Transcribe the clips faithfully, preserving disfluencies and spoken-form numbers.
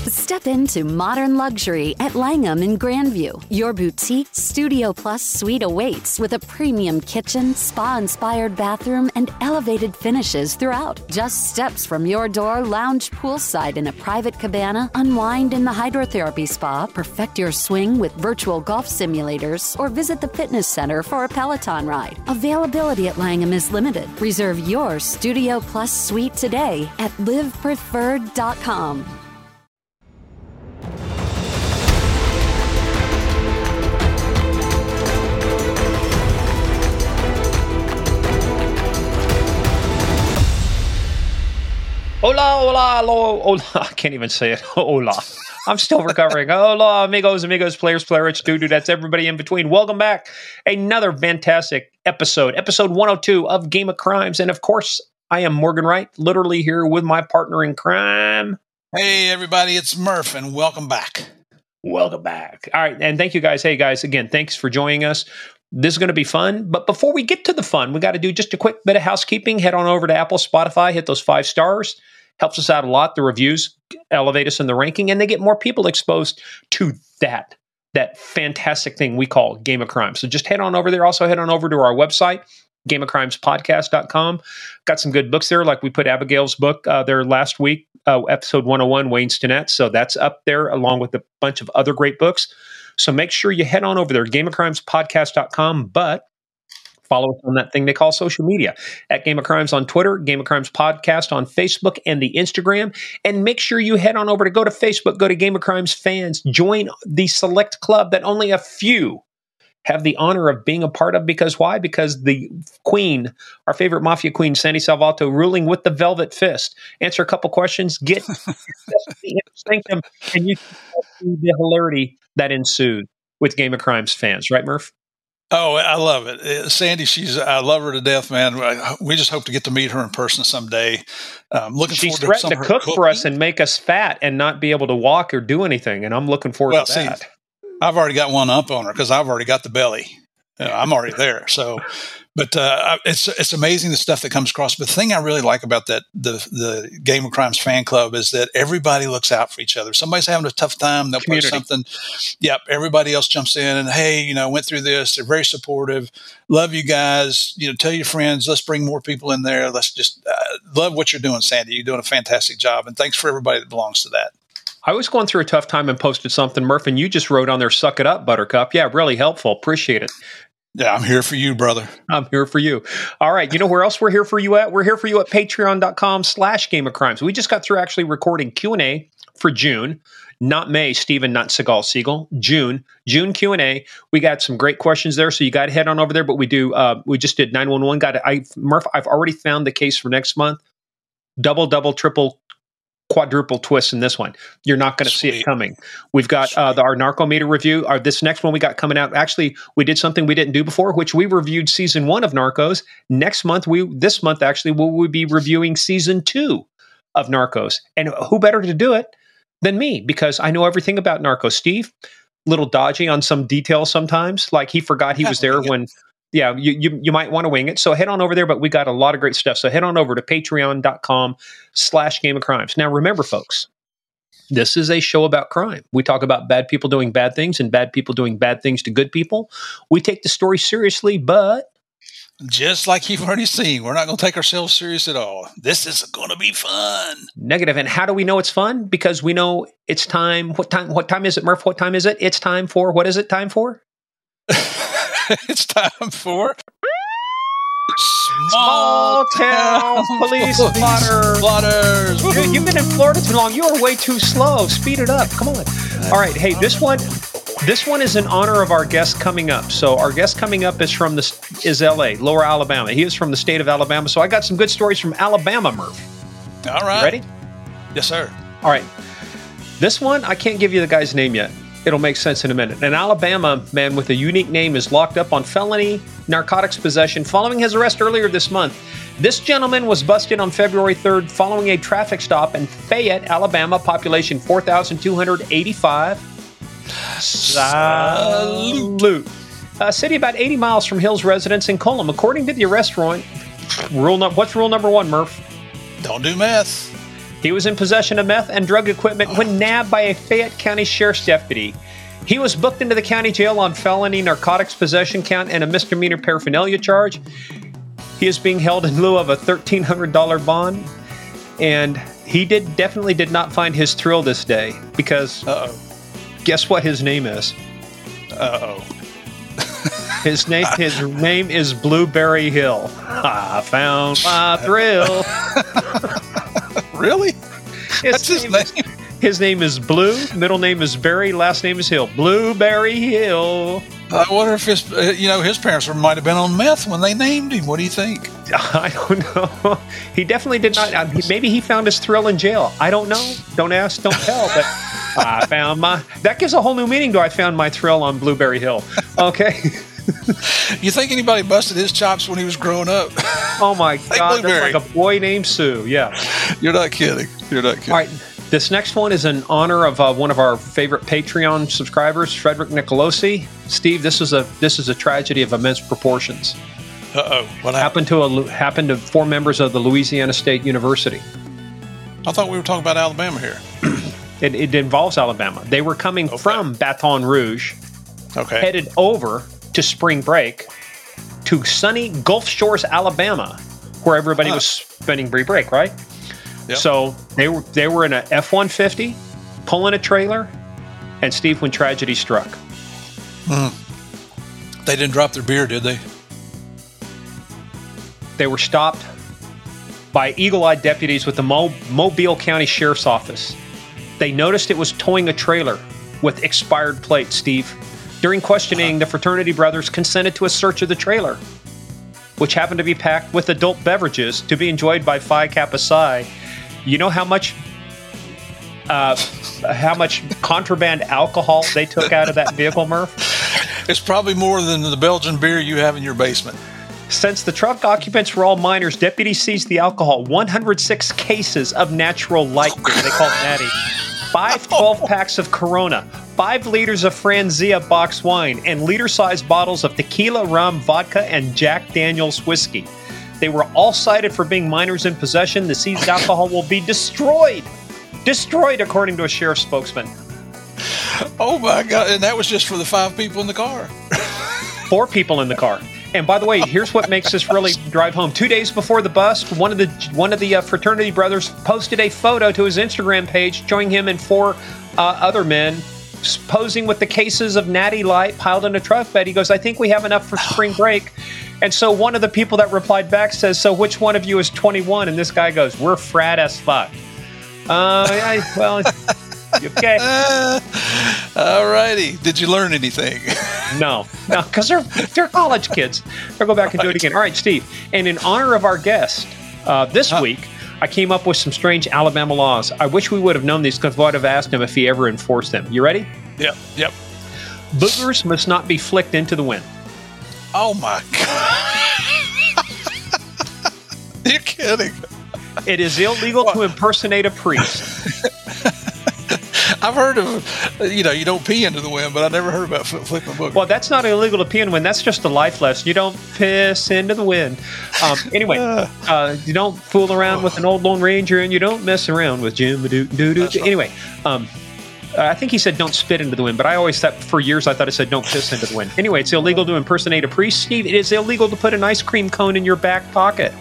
Step into modern luxury at Langham in Grandview. Your boutique Studio Plus suite awaits with a premium kitchen, spa-inspired bathroom, and elevated finishes throughout. Just steps from your door, lounge poolside in a private cabana, unwind in the hydrotherapy spa, perfect your swing with virtual golf simulators, or visit the fitness center for a Peloton ride. Availability at Langham is limited. Reserve your Studio Plus suite today at live preferred dot com. Hola, hola, hola, hola. I can't even say it. Hola. I'm still recovering. Hola, amigos, amigos, players, players, dude, that's everybody in between. Welcome back. Another fantastic episode, episode one oh two of Game of Crimes. And of course, I am Morgan Wright, literally here with my partner in crime. Hey, everybody, it's Murph, and welcome back. Welcome back. All right. And thank you guys. Hey, guys, again, thanks for joining us. This is going to be fun. But before we get to the fun, we got to do just a quick bit of housekeeping. Head on over to Apple, Spotify, hit those five stars. Helps us out a lot. The reviews elevate us in the ranking, and they get more people exposed to that, that fantastic thing we call Game of Crimes. So just head on over there. Also head on over to our website, game of crimes podcast dot com. Got some good books there, like we put Abigail's book uh, there last week, uh, episode one oh one, Wayne Stinnett. So that's up there along with a bunch of other great books. So make sure you head on over there, game of crimes podcast dot com. But follow us on that thing they call social media at Game of Crimes on Twitter, Game of Crimes Podcast on Facebook and the Instagram. And make sure you head on over to go to Facebook, go to Game of Crimes Fans, join the select club that only a few have the honor of being a part of. Because why? Because the queen, our favorite mafia queen, Sandy Salvato, ruling with the velvet fist. Answer a couple questions, get sanctum, and you can see the hilarity that ensued with Game of Crimes fans. Right, Murph? Oh, I love it. Uh, Sandy, she's, I love her to death, man. We just hope to get to meet her in person someday. Um, looking She's forward to some threatened of to her cook for us and make us fat and not be able to walk or do anything. And I'm looking forward well, to see, that. I've already got one up on her because I've already got the belly. You know, I'm already there. So, but uh, it's it's amazing the stuff that comes across. But the thing I really like about that the the Game of Crimes fan club is that everybody looks out for each other. Somebody's having a tough time, they'll post something. Yep, everybody else jumps in and hey, you know, went through this. They're very supportive. Love you guys. You know, tell your friends. Let's bring more people in there. Let's just uh, love what you're doing, Sandy. You're doing a fantastic job, and thanks for everybody that belongs to that. I was going through a tough time and posted something, Murph, and you just wrote on there, suck it up, Buttercup. Yeah, really helpful. Appreciate it. Yeah, I'm here for you, brother. I'm here for you. All right. You know where else we're here for you at? We're here for you at patreon.com slash Game of Crimes. We just got through actually recording Q and A for June, not May, Stephen, not Seagal Siegel, June, June Q and A. We got some great questions there. So you got to head on over there, but we do, uh, we just did nine one one. Got it. I, Murph, I've already found the case for next month. Double, double, triple, quadruple twist in this one. You're not going to see it coming. We've got uh, the, our Narcometer review. Our, this next one we got coming out. Actually, we did something we didn't do before, which we reviewed season one of Narcos. Next month, we this month actually, we will be reviewing season two of Narcos. And who better to do it than me? Because I know everything about Narcos. Steve, little dodgy on some details sometimes. Like he forgot he was there when... Yeah, you, you you might want to wing it. So head on over there, but we got a lot of great stuff. So head on over to patreon.com slash Game of Crimes. Now, remember, folks, this is a show about crime. We talk about bad people doing bad things and bad people doing bad things to good people. We take the story seriously, but... just like you've already seen, we're not going to take ourselves serious at all. This is going to be fun. Negative. And how do we know it's fun? Because we know it's time. What time What time is it, Murph? What time is it? It's time for... What is it time for? It's time for Small Town Police Blotters. Blotters. Dude, you've been in Florida too long. You are way too slow. Speed it up. Come on. All right. Hey, this one, this one is in honor of our guest coming up. So our guest coming up is from the is L A, Lower Alabama. He is from the state of Alabama. So I got some good stories from Alabama, Murph. All right. You ready? Yes, sir. All right. This one, I can't give you the guy's name yet. It'll make sense in a minute. An Alabama man with a unique name is locked up on felony narcotics possession following his arrest earlier this month. This gentleman was busted on February third following a traffic stop in Fayette, Alabama, population four thousand two hundred eighty-five. Salute. A city about eighty miles from Hill's residence in Colum. According to the arrest warrant, rule no- what's rule number one, Murph? Don't do meth. He was in possession of meth and drug equipment when nabbed by a Fayette County Sheriff's deputy. He was booked into the county jail on felony narcotics possession count and a misdemeanor paraphernalia charge. He is being held in lieu of a thirteen hundred dollars bond. And he did definitely did not find his thrill this day because Uh-oh. guess what his name is? Uh-oh. His name his name is Blueberry Hill. I found my thrill. Really? His That's his name, name? is, his name is Blue. Middle name is Berry. Last name is Hill. Blueberry Hill. I wonder if his, uh, you know, his parents might have been on meth when they named him. What do you think? I don't know. He definitely did not. Uh, maybe he found his thrill in jail. I don't know. Don't ask, don't tell. But I found my. That gives a whole new meaning to I found my thrill on Blueberry Hill. Okay. You think anybody busted his chops when he was growing up? Oh my Hey, God! Blueberry. That's like a boy named Sue. Yeah. You're not kidding. You're not kidding. All right. This next one is in honor of uh, one of our favorite Patreon subscribers, Frederick Nicolosi. Steve, this is a this is a tragedy of immense proportions. Uh-oh. What happened? Happened to a happened to four members of the Louisiana State University. I thought we were talking about Alabama here. It, it involves Alabama. They were coming Okay. from Baton Rouge, Okay. headed over to spring break to sunny Gulf Shores, Alabama, where everybody Huh. was spending spring break, right? Yep. So they were they were in a F one fifty, pulling a trailer, and Steve, when tragedy struck. They didn't drop their beer, did they? They were stopped by eagle-eyed deputies with the Mo- Mobile County Sheriff's Office. They noticed it was towing a trailer with expired plates, Steve. During questioning, the fraternity brothers consented to a search of the trailer, which happened to be packed with adult beverages to be enjoyed by Phi Kappa Psi. You know how much uh, how much contraband alcohol they took out of that vehicle, Murph? It's probably more than the Belgian beer you have in your basement. Since the truck occupants were all minors, deputies seized the alcohol, one hundred six cases of natural light beer, they call it natty, five twelve-packs of Corona, five liters of Franzia box wine, and liter-sized bottles of tequila, rum, vodka, and Jack Daniels whiskey. They were all cited for being minors in possession. The seized alcohol will be destroyed. Destroyed, according to a sheriff's spokesman. Oh my God! And that was just for the five people in the car. Four people in the car. And by the way, here's what makes this really drive home. Two days before the bust, one of the one of the uh, fraternity brothers posted a photo to his Instagram page showing him and four uh, other men posing with the cases of Natty Light piled in a truck bed. He goes, I think we have enough for spring break. And so one of the people that replied back says, so which one of you is twenty-one? And this guy goes, we're frat as fuck. Uh, I, well, okay. Uh, all righty. Did you learn anything? No, no, because they're they're college kids. They'll go back and do it again. All right, Steve. And in honor of our guest uh, this Huh. week, I came up with some strange Alabama laws. I wish we would have known these because I would have asked him if he ever enforced them. You ready? Yep. Yep. Boogers must not be flicked into the wind. Oh my God! You're kidding. It is illegal to impersonate a priest. I've heard of, you know, you don't pee into the wind, but I never heard about fl- flicking a book. Well, that's not illegal to pee in the wind. That's just a life lesson. You don't piss into the wind. Um, anyway, uh, you don't fool around with an old Lone Ranger, and you don't mess around with Jim Doo Doo Doo. That's right. Anyway, um, I think he said don't spit into the wind, but I always thought for years I thought it said don't piss into the wind. Anyway, it's illegal to impersonate a priest. Steve, it is illegal to put an ice cream cone in your back pocket.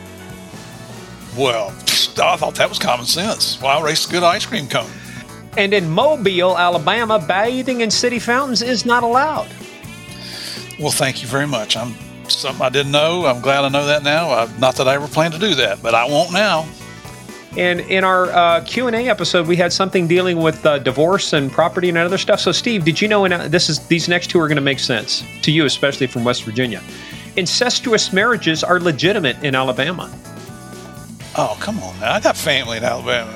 Well, I thought that was common sense. Why race a good ice cream cone? And in Mobile, Alabama, bathing in city fountains is not allowed. Well, thank you very much. I'm something I didn't know. I'm glad I know that now. I, not that I ever planned to do that, but I won't now. And in our uh, Q and A episode, we had something dealing with uh, divorce and property and other stuff. So, Steve, did you know? In, uh, this is these next two are going to make sense to you, especially from West Virginia. Incestuous marriages are legitimate in Alabama. Oh, come on now. I got family in Alabama.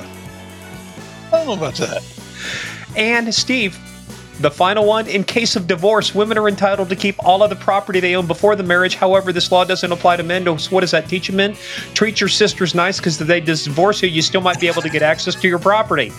I don't know about that. And Steve, the final one: in case of divorce, women are entitled to keep all of the property they own before the marriage. However, this law doesn't apply to men. So what does that teach men? Treat your sisters nice, because if they divorce you, you still might be able to get access to your property.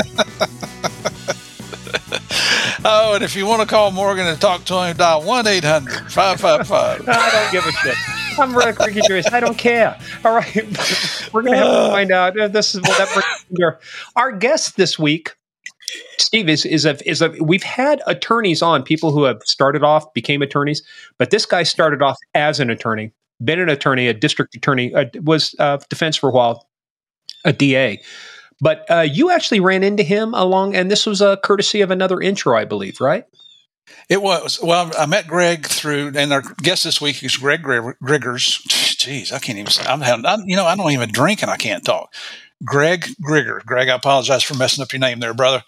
Oh, and if you want to call Morgan and talk to him, dial one eight hundred five five five. I don't give a shit. I'm Rick Ricky Joyce. I don't care. All right, we're gonna have to find out. Uh, This is well, that brings Our guest this week, Steve, is is a is a. We've had attorneys on, people who have started off, became attorneys, but this guy started off as an attorney, been an attorney, a district attorney, uh, was uh, defense for a while, a D A. But uh, you actually ran into him along, and this was a courtesy of another intro, I believe, right? It was. Well, I met Greg through, and our guest this week is Greg Griggers. Jeez, I can't even say. I'm having, I, you know, I don't even drink and I can't talk. Greg Grigger. Greg, I apologize for messing up your name there, brother.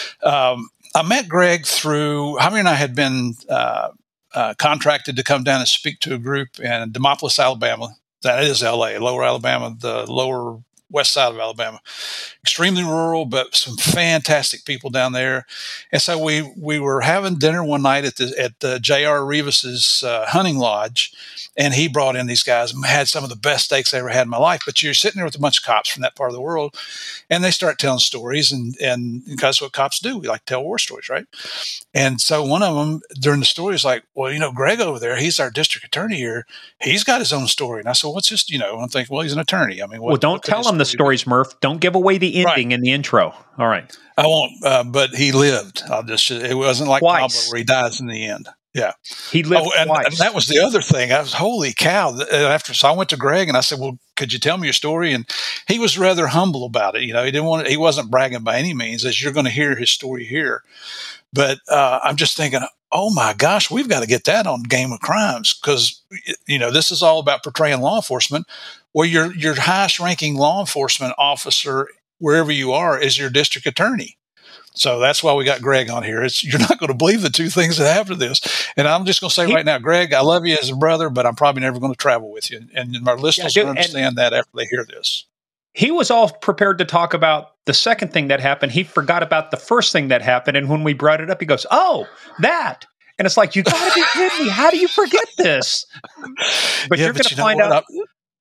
Um, I met Greg through, Javier and I had been uh, uh, contracted to come down and speak to a group in Demopolis, Alabama. That is L A, Lower Alabama, the lower west side of Alabama. Extremely rural, but some fantastic people down there. And so we we were having dinner one night at the at the J R Revis's uh, hunting lodge, and he brought in these guys and had some of the best steaks I ever had in my life. But you're sitting there with a bunch of cops from that part of the world, and they start telling stories, and and that's what cops do. We like to tell war stories, right? And so one of them during the story is like, well, you know, Greg over there, he's our district attorney here. He's got his own story. And I said, what's his, you know, I'm thinking, well, he's an attorney. I mean, what, well, don't tell him the stories, Murph. Don't give away the ending right. in the intro. All right. I won't, uh, but he lived. I'll just, it wasn't like Twice. Pablo where he dies in the end. Yeah. He lived oh, and, twice. And that was the other thing. I was, holy cow. After, so I went to Greg and I said, well, could you tell me your story? And he was rather humble about it. You know, he didn't want, he wasn't bragging by any means, as you're going to hear his story here. But uh, I'm just thinking, oh my gosh, we've got to get that on Game of Crimes, because, you know, this is all about portraying law enforcement. Well, your your highest ranking law enforcement officer, wherever you are, is your district attorney. So that's why we got Greg on here. It's, you're not going to believe the two things that happen to this. And I'm just going to say right now, Greg, I love you as a brother, but I'm probably never going to travel with you. And my listeners yeah, will understand that after they hear this. He was all prepared to talk about the second thing that happened. He forgot about the first thing that happened. And when we brought it up, he goes, oh, that. And it's like, you got to be kidding me. How do you forget this? But yeah, you're going to you know find what? out.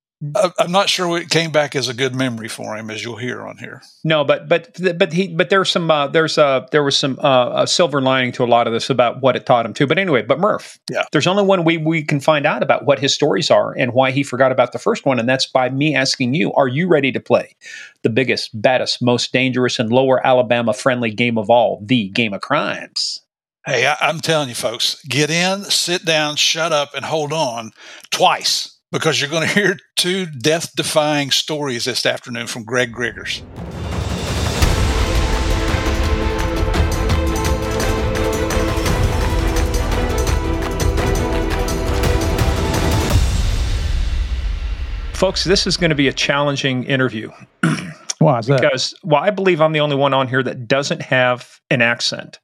I, I'm not sure it came back as a good memory for him, as you'll hear on here. No, but but but he but there's some uh, there's uh there was some uh, a silver lining to a lot of this about what it taught him too. But anyway, but Murph, yeah, there's only one way we can find out about what his stories are and why he forgot about the first one, and that's by me asking you: are you ready to play the biggest, baddest, most dangerous, and Lower Alabama friendly game of all, the Game of Crimes? Hey, I, I'm telling you, folks, get in, sit down, shut up, and hold on twice. Because you're going to hear two death-defying stories this afternoon from Greg Griggers. Folks, this is going to be a challenging interview. Why is that? Because, well, I believe I'm the only one on here that doesn't have an accent.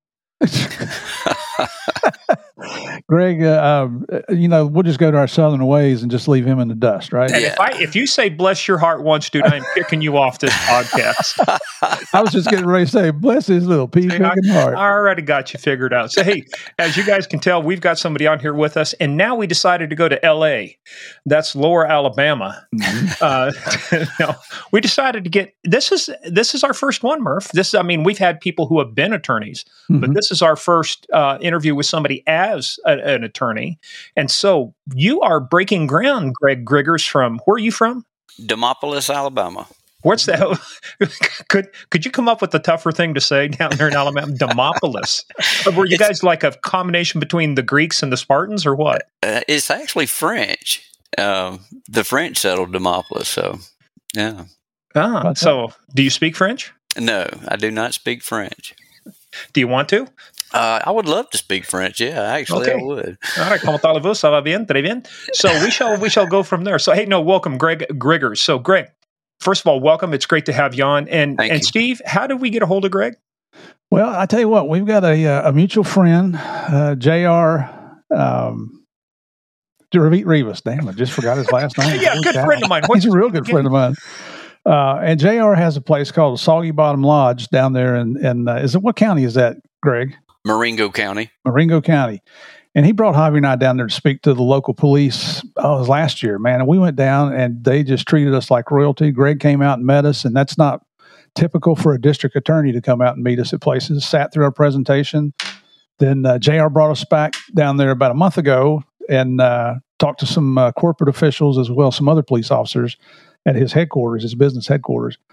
Greg, uh, um, you know, we'll just go to our southern ways and just leave him in the dust, right? And yeah. if I if you say "bless your heart" once, dude, I'm kicking you off this podcast. I was just getting ready to say, "Bless his little pea-picking heart." I already got you figured out. So, hey, as you guys can tell, we've got somebody on here with us, and now we decided to go to L A. That's Lower Alabama. Mm-hmm. Uh, no, we decided to get this is this is our first one, Murph. This, I mean, we've had people who have been attorneys, mm-hmm. but this is our first uh, interview with somebody as a, an attorney. And so you are breaking ground, Greg Griggers. From where are you from? Demopolis, Alabama. What's that? could could you come up with a tougher thing to say down there in Alabama? Demopolis. Were you it's, guys like a combination between the Greeks and the Spartans, or what? Uh, it's actually French. Uh, the French settled Demopolis, so yeah. Ah, so do you speak French? No, I do not speak French. Do you want to? Uh, I would love to speak French. Yeah, actually, okay. I would. All right, comment allez-vous? Ça va bien? Très bien. So we shall we shall go from there. So hey, no, welcome, Greg Griggers. So Greg, first of all, welcome. It's great to have you on. And Thank and you. Steve, how did we get a hold of Greg? Well, I tell you what, we've got a a mutual friend, uh, J R. Um, Ravit Rivas. Damn, I just forgot his last name. yeah, good friend of mine. What's He's a real good friend of mine. Uh, and J R has a place called Soggy Bottom Lodge down there in, in uh, is it what county is that, Greg? Marengo County. Marengo County. And he brought Javi and I down there to speak to the local police. Oh, it was last year, man. And we went down and they just treated us like royalty. Greg came out and met us, and that's not typical for a district attorney to come out and meet us at places. Sat through our presentation. Then uh, J R brought us back down there about a month ago and uh, talked to some uh, corporate officials as well as some other police officers at his headquarters, his business headquarters.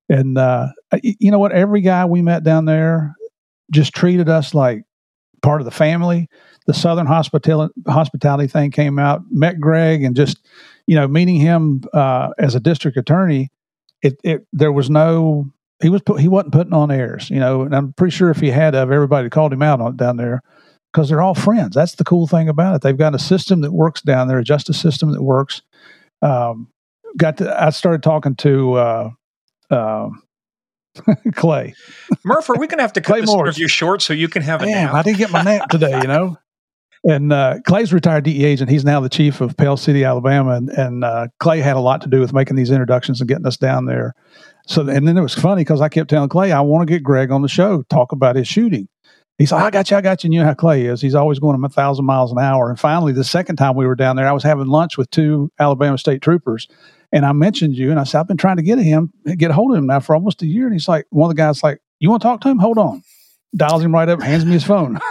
And uh, you know what? Every guy we met down there just treated us like part of the family. The Southern hospitality hospitality thing came out. Met Greg, and just you know meeting him uh, as a district attorney, it, it there was no he was put, he wasn't putting on airs. You know, and I'm pretty sure if he had of, everybody called him out on down there because they're all friends. That's the cool thing about it. They've got a system that works down there, a justice system that works. Um, got to, I started talking to uh, uh, Clay. Murph, are we going to have to cut Clay this Morris. interview short so you can have a Damn, nap? I didn't get my nap today, you know. And uh, Clay's retired D E A agent. He's now the chief of Pell City, Alabama. And, and uh, Clay had a lot to do with making these introductions and getting us down there. So, and then it was funny because I kept telling Clay, I want to get Greg on the show, talk about his shooting. He's like, I got you, I got you. And you know how Clay is. He's always going a thousand miles an hour. And finally, the second time we were down there, I was having lunch with two Alabama State troopers. And I mentioned you, and I said, I've been trying to get him, get a hold of him now for almost a year. And he's like, one of the guys like, you want to talk to him? Hold on. Dials him right up, hands me his phone.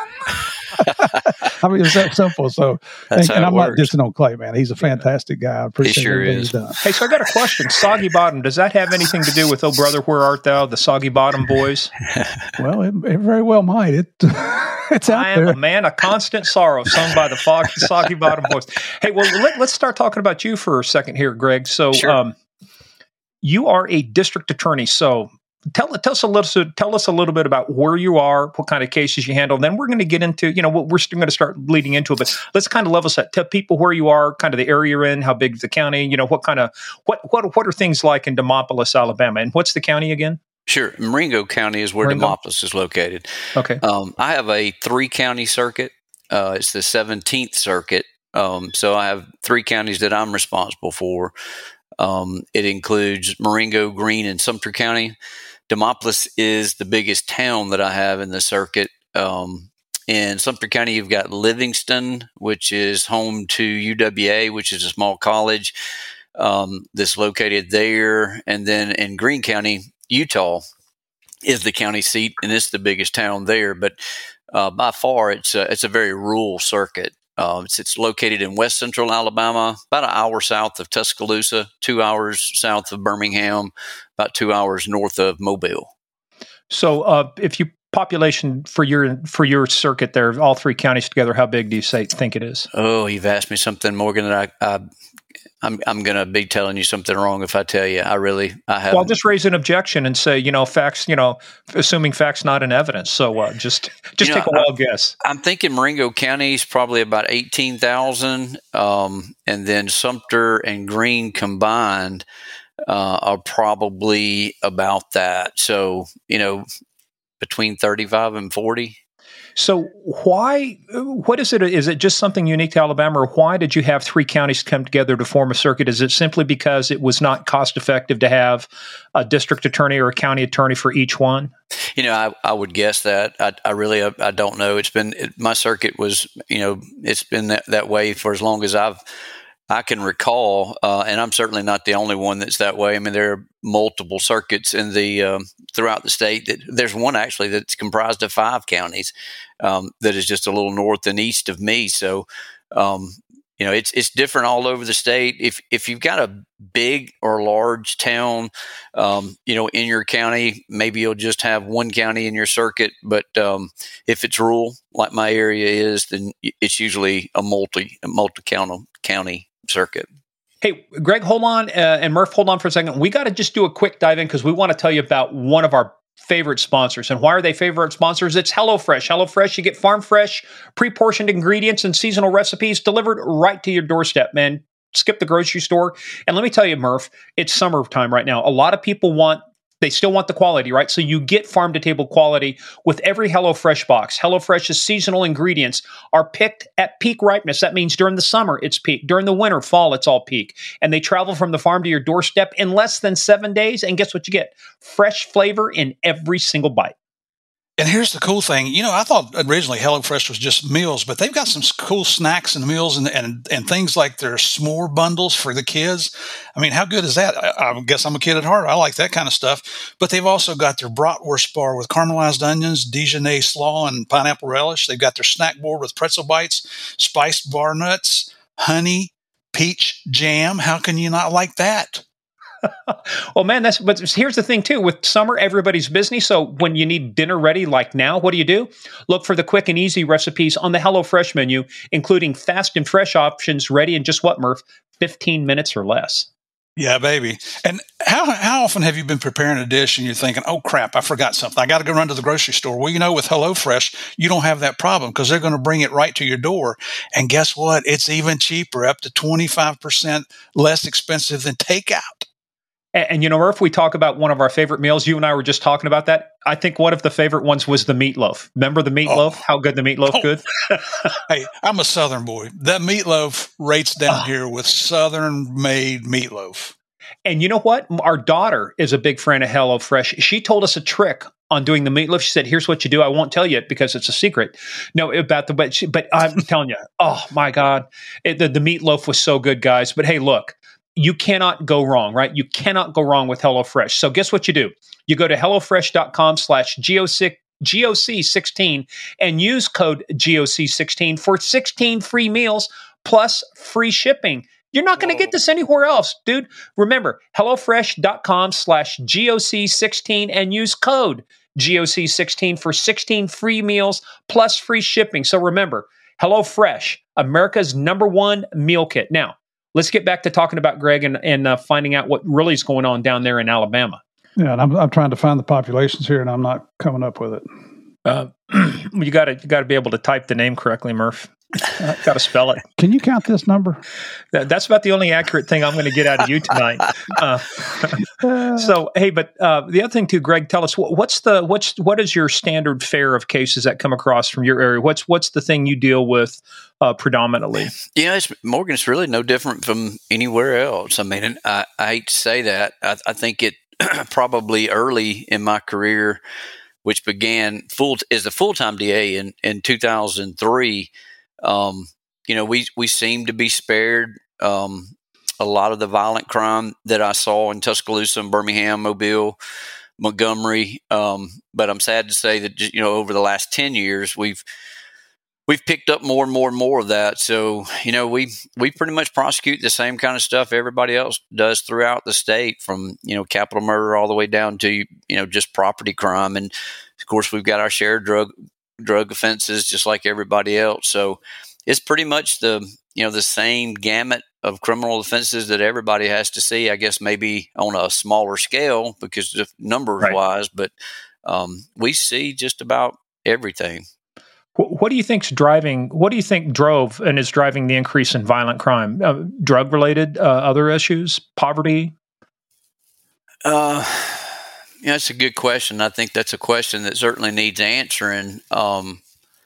I mean, it's that simple. So, and, and I'm not dissing on Clay, man. He's a fantastic guy. I appreciate he sure everything is. he's done. Hey, so I got a question. Soggy Bottom, does that have anything to do with Oh Brother, Where Art Thou, the Soggy Bottom Boys? Well, it, it very well might. It It's out I am there. a man of constant sorrow, sung by the Foggy, Soggy Bottom Boys. Hey, well, let, let's start talking about you for a second here, Greg. So Sure. um, you are a district attorney. So Tell, tell us a little. Tell us a little bit about where you are, what kind of cases you handle. Then we're going to get into, you know, what we're still going to start leading into it. But let's kind of level set. Tell people where you are, kind of the area you're in, how big is the county. You know, what kind of what what what are things like in Demopolis, Alabama, and what's the county again? Sure, Marengo County is where Marengo. Demopolis is located. Okay. Um, I have a three county circuit. Uh, it's the seventeenth circuit. Um, so I have three counties that I'm responsible for. Um, it includes Marengo, Greene, and Sumter County. Demopolis is the biggest town that I have in the circuit. Um, in Sumter County, you've got Livingston, which is home to U W A, which is a small college um, that's located there. And then in Greene County, Utah is the county seat, and it's the biggest town there. But uh, by far, it's a, it's a very rural circuit. Uh, it's, it's located in west central Alabama, about an hour south of Tuscaloosa, two hours south of Birmingham, about two hours north of Mobile. So, uh, if you population for your for your circuit there, all three counties together, how big do you say think it is? Oh, you've asked me something, Morgan, that I, I I'm I'm going to be telling you something wrong if I tell you. I really I have. Well, I'll just raise an objection and say, you know, facts. You know, assuming facts not in evidence. So, uh, just just You know, take a wild guess. I'm thinking Marengo County is probably about eighteen thousand, um, and then Sumter and Greene combined uh, are probably about that. So, you know, between thirty-five and forty. So why, what is it? Is it just something unique to Alabama, or why did you have three counties come together to form a circuit? Is it simply because it was not cost effective to have a district attorney or a county attorney for each one? You know, I, I would guess that. I, I really, I, I don't know. It's been, it, my circuit was, you know, it's been that, that way for as long as I've, I can recall, uh, and I'm certainly not the only one that's that way. I mean, there are multiple circuits in the um, throughout the state. That there's one actually that's comprised of five counties um, that is just a little north and east of me. So, um, you know, it's it's different all over the state. If if you've got a big or large town, um, you know, in your county, maybe you'll just have one county in your circuit. But um, if it's rural, like my area is, then it's usually a multi a multi county county circuit. Hey, Greg, hold on, uh, and Murph, hold on for a second. We got to just do a quick dive in because we want to tell you about one of our favorite sponsors. And why are they favorite sponsors? It's HelloFresh. HelloFresh, you get farm fresh, pre-portioned ingredients and seasonal recipes delivered right to your doorstep, man. Skip the grocery store. And let me tell you, Murph, it's summertime right now. A lot of people want They still want the quality, right? So you get farm-to-table quality with every HelloFresh box. HelloFresh's seasonal ingredients are picked at peak ripeness. That means during the summer, it's peak. During the winter, fall, it's all peak. And they travel from the farm to your doorstep in less than seven days. And guess what you get? Fresh flavor in every single bite. And here's the cool thing. You know, I thought originally HelloFresh was just meals, but they've got some cool snacks and meals and, and, and things like their s'more bundles for the kids. I mean, how good is that? I, I guess I'm a kid at heart. I like that kind of stuff. But they've also got their bratwurst bar with caramelized onions, Dijonnaise slaw, and pineapple relish. They've got their snack board with pretzel bites, spiced bar nuts, honey, peach jam. How can you not like that? Well, man, that's but here's the thing too. With summer, everybody's busy. So when you need dinner ready, like now, what do you do? Look for the quick and easy recipes on the HelloFresh menu, including fast and fresh options ready in just what, Murph? fifteen minutes or less. Yeah, baby. And how how often have you been preparing a dish and you're thinking, oh, crap, I forgot something. I got to go run to the grocery store. Well, you know, with HelloFresh, you don't have that problem because they're going to bring it right to your door. And guess what? It's even cheaper, up to twenty-five percent less expensive than takeout. And, and you know, Murph, we talk about one of our favorite meals. You and I were just talking about that. I think one of the favorite ones was the meatloaf. Remember the meatloaf? Oh. How good the meatloaf oh. good? Hey, I'm a Southern boy. That meatloaf rates down oh. here with Southern-made meatloaf. And you know what? Our daughter is a big fan of HelloFresh. She told us a trick on doing the meatloaf. She said, here's what you do. I won't tell you it because it's a secret. No, about the, but, she, but I'm telling you, oh my God, it, the, the meatloaf was so good, guys. But hey, look, you cannot go wrong, right? You cannot go wrong with HelloFresh. So guess what you do? You go to HelloFresh.com slash G O C sixteen and use code G O C sixteen for sixteen free meals plus free shipping. You're not going to get this anywhere else, dude. Remember, HelloFresh.com slash G O C sixteen and use code G O C sixteen for sixteen free meals plus free shipping. So remember, HelloFresh, America's number one meal kit. Now, let's get back to talking about Greg and, and uh, finding out what really is going on down there in Alabama. Yeah, and I'm, I'm trying to find the populations here, and I'm not coming up with it. Uh, you got to you got to be able to type the name correctly, Murph. Uh, got to spell it. Can you count this number? That, that's about the only accurate thing I'm going to get out of you tonight. Uh, so, hey, but uh, the other thing too, Greg, tell us what, what's the what's what is your standard fare of cases that come across from your area? What's what's the thing you deal with uh, predominantly? Yeah, it's, Morgan, it's really no different from anywhere else. I mean, and I, I hate to say that. I, I think it probably early in my career, which began full as a full time D A in in two thousand three. Um, you know, we, we seem to be spared um, a lot of the violent crime that I saw in Tuscaloosa, and Birmingham, Mobile, Montgomery. Um, but I'm sad to say that, you know, over the last ten years, we've we've picked up more and more and more of that. So, you know, we we pretty much prosecute the same kind of stuff everybody else does throughout the state, from, you know, capital murder all the way down to, you know, just property crime. And of course, we've got our share of drug drug offenses just like everybody else. So it's pretty much the, you know, the same gamut of criminal offenses that everybody has to see, I guess maybe on a smaller scale because of numbers right. wise, but um, we see just about everything. What, what do you think's driving, what do you think drove and is driving the increase in violent crime? Uh, drug related, uh, other issues, poverty? Uh, Yeah, that's a good question. I think that's a question that certainly needs answering. Um,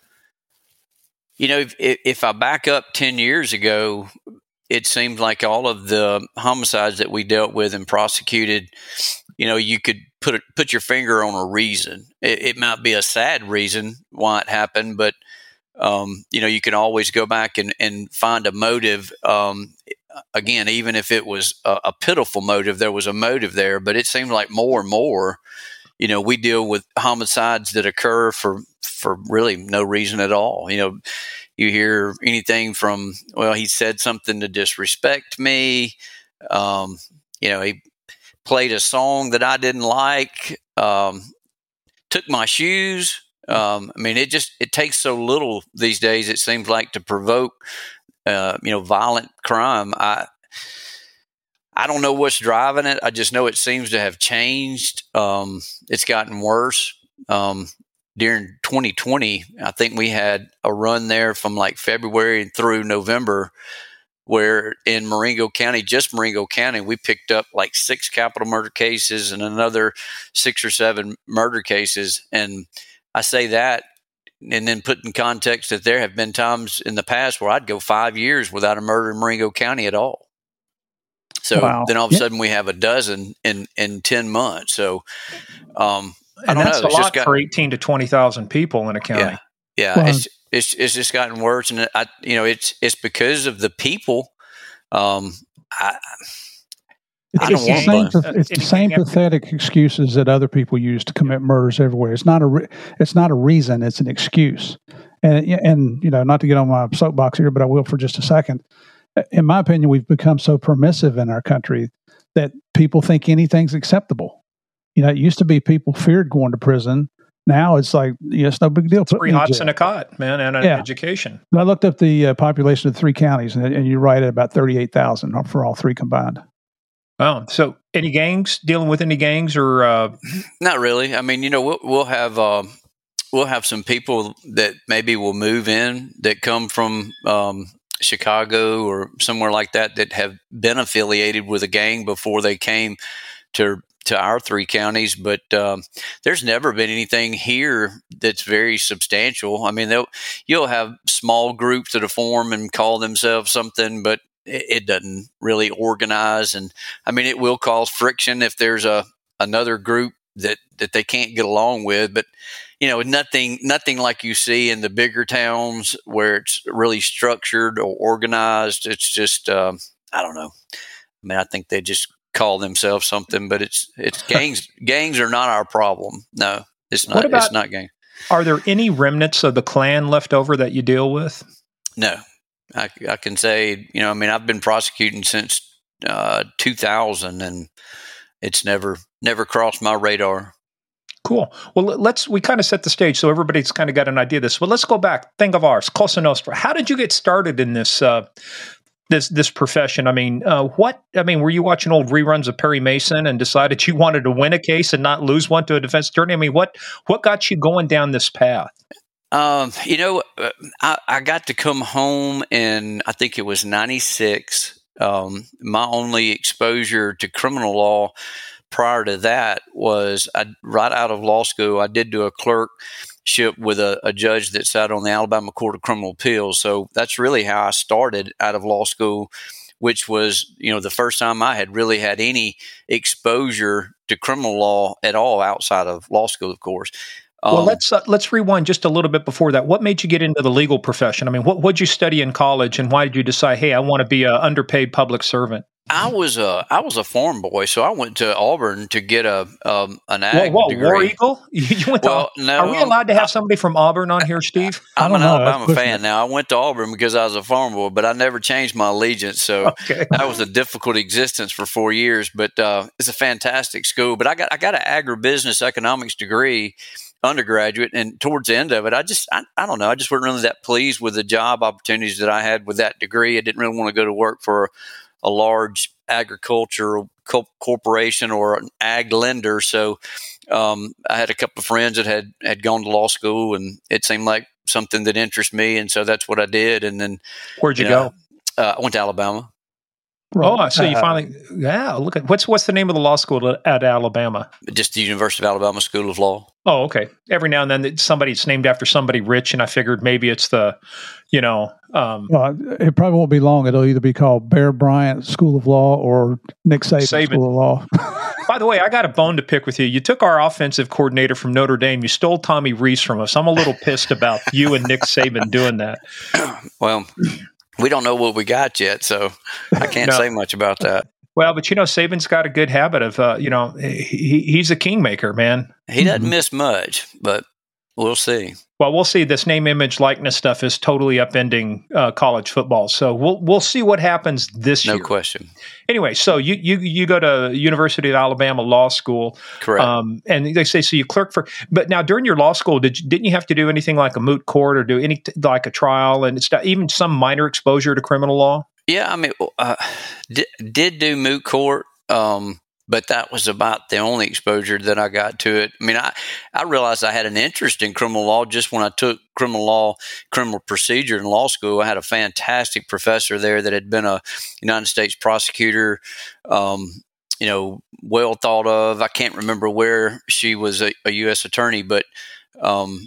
you know, if, if I back up ten years ago, it seemed like all of the homicides that we dealt with and prosecuted, you know, you could put a, put your finger on a reason. It, it might be a sad reason why it happened, but, um, you know, you can always go back and, and find a motive. Um, Again, even if it was a, a pitiful motive, there was a motive there. But it seemed like more and more, you know, we deal with homicides that occur for for really no reason at all. You know, you hear anything from, well, he said something to disrespect me. Um, you know, he played a song that I didn't like. Um, took my shoes. Um, I mean, it just it takes so little these days. It seems like to provoke. Uh, you know, violent crime. I I don't know what's driving it. I just know it seems to have changed. Um, it's gotten worse. Um, during twenty twenty, I think we had a run there from like February through November, where in Marengo County, just Marengo County, we picked up like six capital murder cases and another six or seven murder cases. And I say that, and then put in context that there have been times in the past where I'd go five years without a murder in Marengo County at all. So wow. then all of a sudden we have a dozen in, in ten months. So um, I and don't that's know. a lot got, for eighteen to twenty thousand people in a county. Yeah, yeah. Well, it's it's it's just gotten worse, and I you know it's it's because of the people. Um, I, It's, it's, the same, it's the same pathetic excuses that other people use to commit murders everywhere. It's not a re, it's not a reason. It's an excuse. And and you know, not to get on my soapbox here, but I will for just a second. In my opinion, we've become so permissive in our country that people think anything's acceptable. You know, it used to be people feared going to prison. Now it's like, you know, it's no big deal. Three hots in a cot, man, and an yeah. education. I looked up the uh, population of three counties, and, and you're right at about thirty-eight thousand for all three combined. Oh, so any gangs, dealing with any gangs or? Uh... Not really. I mean, you know, we'll, we'll have uh, we'll have some people that maybe will move in that come from um, Chicago or somewhere like that that have been affiliated with a gang before they came to to our three counties. But um, there's never been anything here that's very substantial. I mean, they'll, you'll have small groups that form and call themselves something, but it doesn't really organize. And I mean, it will cause friction if there's a another group that, that they can't get along with. But, you know, nothing nothing like you see in the bigger towns where it's really structured or organized. It's just, um, I don't know. I mean, I think they just call themselves something, but it's it's gangs. Gangs are not our problem. No, it's not. About, it's not gang. Are there any remnants of the Klan left over that you deal with? No. I, I can say, you know, I mean, I've been prosecuting since uh, two thousand, and it's never never crossed my radar. Cool. Well, let's we kind of set the stage so everybody's kind of got an idea of this. Well, let's go back. Think of ours, Cosa Nostra. How did you get started in this uh, this this profession? I mean, uh, what? I mean, were you watching old reruns of Perry Mason and decided you wanted to win a case and not lose one to a defense attorney? I mean, what what got you going down this path? Um, you know, I, I got to come home in, I think it was ninety-six. Um, my only exposure to criminal law prior to that was I, right out of law school, I did do a clerkship with a, a judge that sat on the Alabama Court of Criminal Appeals. So that's really how I started out of law school, which was, you know, the first time I had really had any exposure to criminal law at all outside of law school, of course. Well, Um, let's uh, let's rewind just a little bit before that. What made you get into the legal profession? I mean, what did you study in college, and why did you decide, hey, I want to be an underpaid public servant? I was a I was a farm boy, so I went to Auburn to get a um, an ag Whoa, whoa, degree. War Eagle? You went Well, to, no, Are we I'm- allowed to have somebody from Auburn on here, Steve? I'm I an don't know. Alabama That's fan now. I went to Auburn because I was a farm boy, but I never changed my allegiance. So Okay. that was a difficult existence for four years. But uh, it's a fantastic school. But I got I got an agribusiness economics degree, undergraduate, and towards the end of it, I just I, I don't know. I just wasn't really that pleased with the job opportunities that I had with that degree. I didn't really want to go to work for a large agricultural co- corporation or an ag lender. So um, I had a couple of friends that had, had gone to law school, and it seemed like something that interested me. And so that's what I did. And then Where'd you, you know, go? uh, I went to Alabama. Oh, so you Uh, finally, yeah, look at, what's what's the name of the law school at, at Alabama? Just the University of Alabama School of Law. Oh, okay. Every now and then somebody, it's named after somebody rich, and I figured maybe it's the, you know, um, Well, it probably won't be long. It'll either be called Bear Bryant School of Law or Nick Saban, Saban. School of Law. By the way, I got a bone to pick with you. You took our offensive coordinator from Notre Dame. You stole Tommy Rees from us. I'm a little pissed about you and Nick Saban doing that. Well, we don't know what we got yet, so I can't No. say much about that. Well, but you know, Saban's got a good habit of, uh, you know, he, he's a kingmaker, man. He doesn't Mm-hmm. miss much, but we'll see. Well, we'll see. This name, image, likeness stuff is totally upending uh, college football. So we'll we'll see what happens this No year. question. Anyway, so you you you go to University of Alabama Law School, Correct. um, and they say so you clerk for. But now during your law school, did you, didn't you have to do anything like a moot court or do any t- like a trial and stuff, even some minor exposure to criminal law? Yeah, I mean, uh, did, did do moot court, um, but that was about the only exposure that I got to it. I mean, I, I realized I had an interest in criminal law just when I took criminal law, criminal procedure in law school. I had a fantastic professor there that had been a United States prosecutor, um, you know, well thought of. I can't remember where she was a, a U S attorney, but um,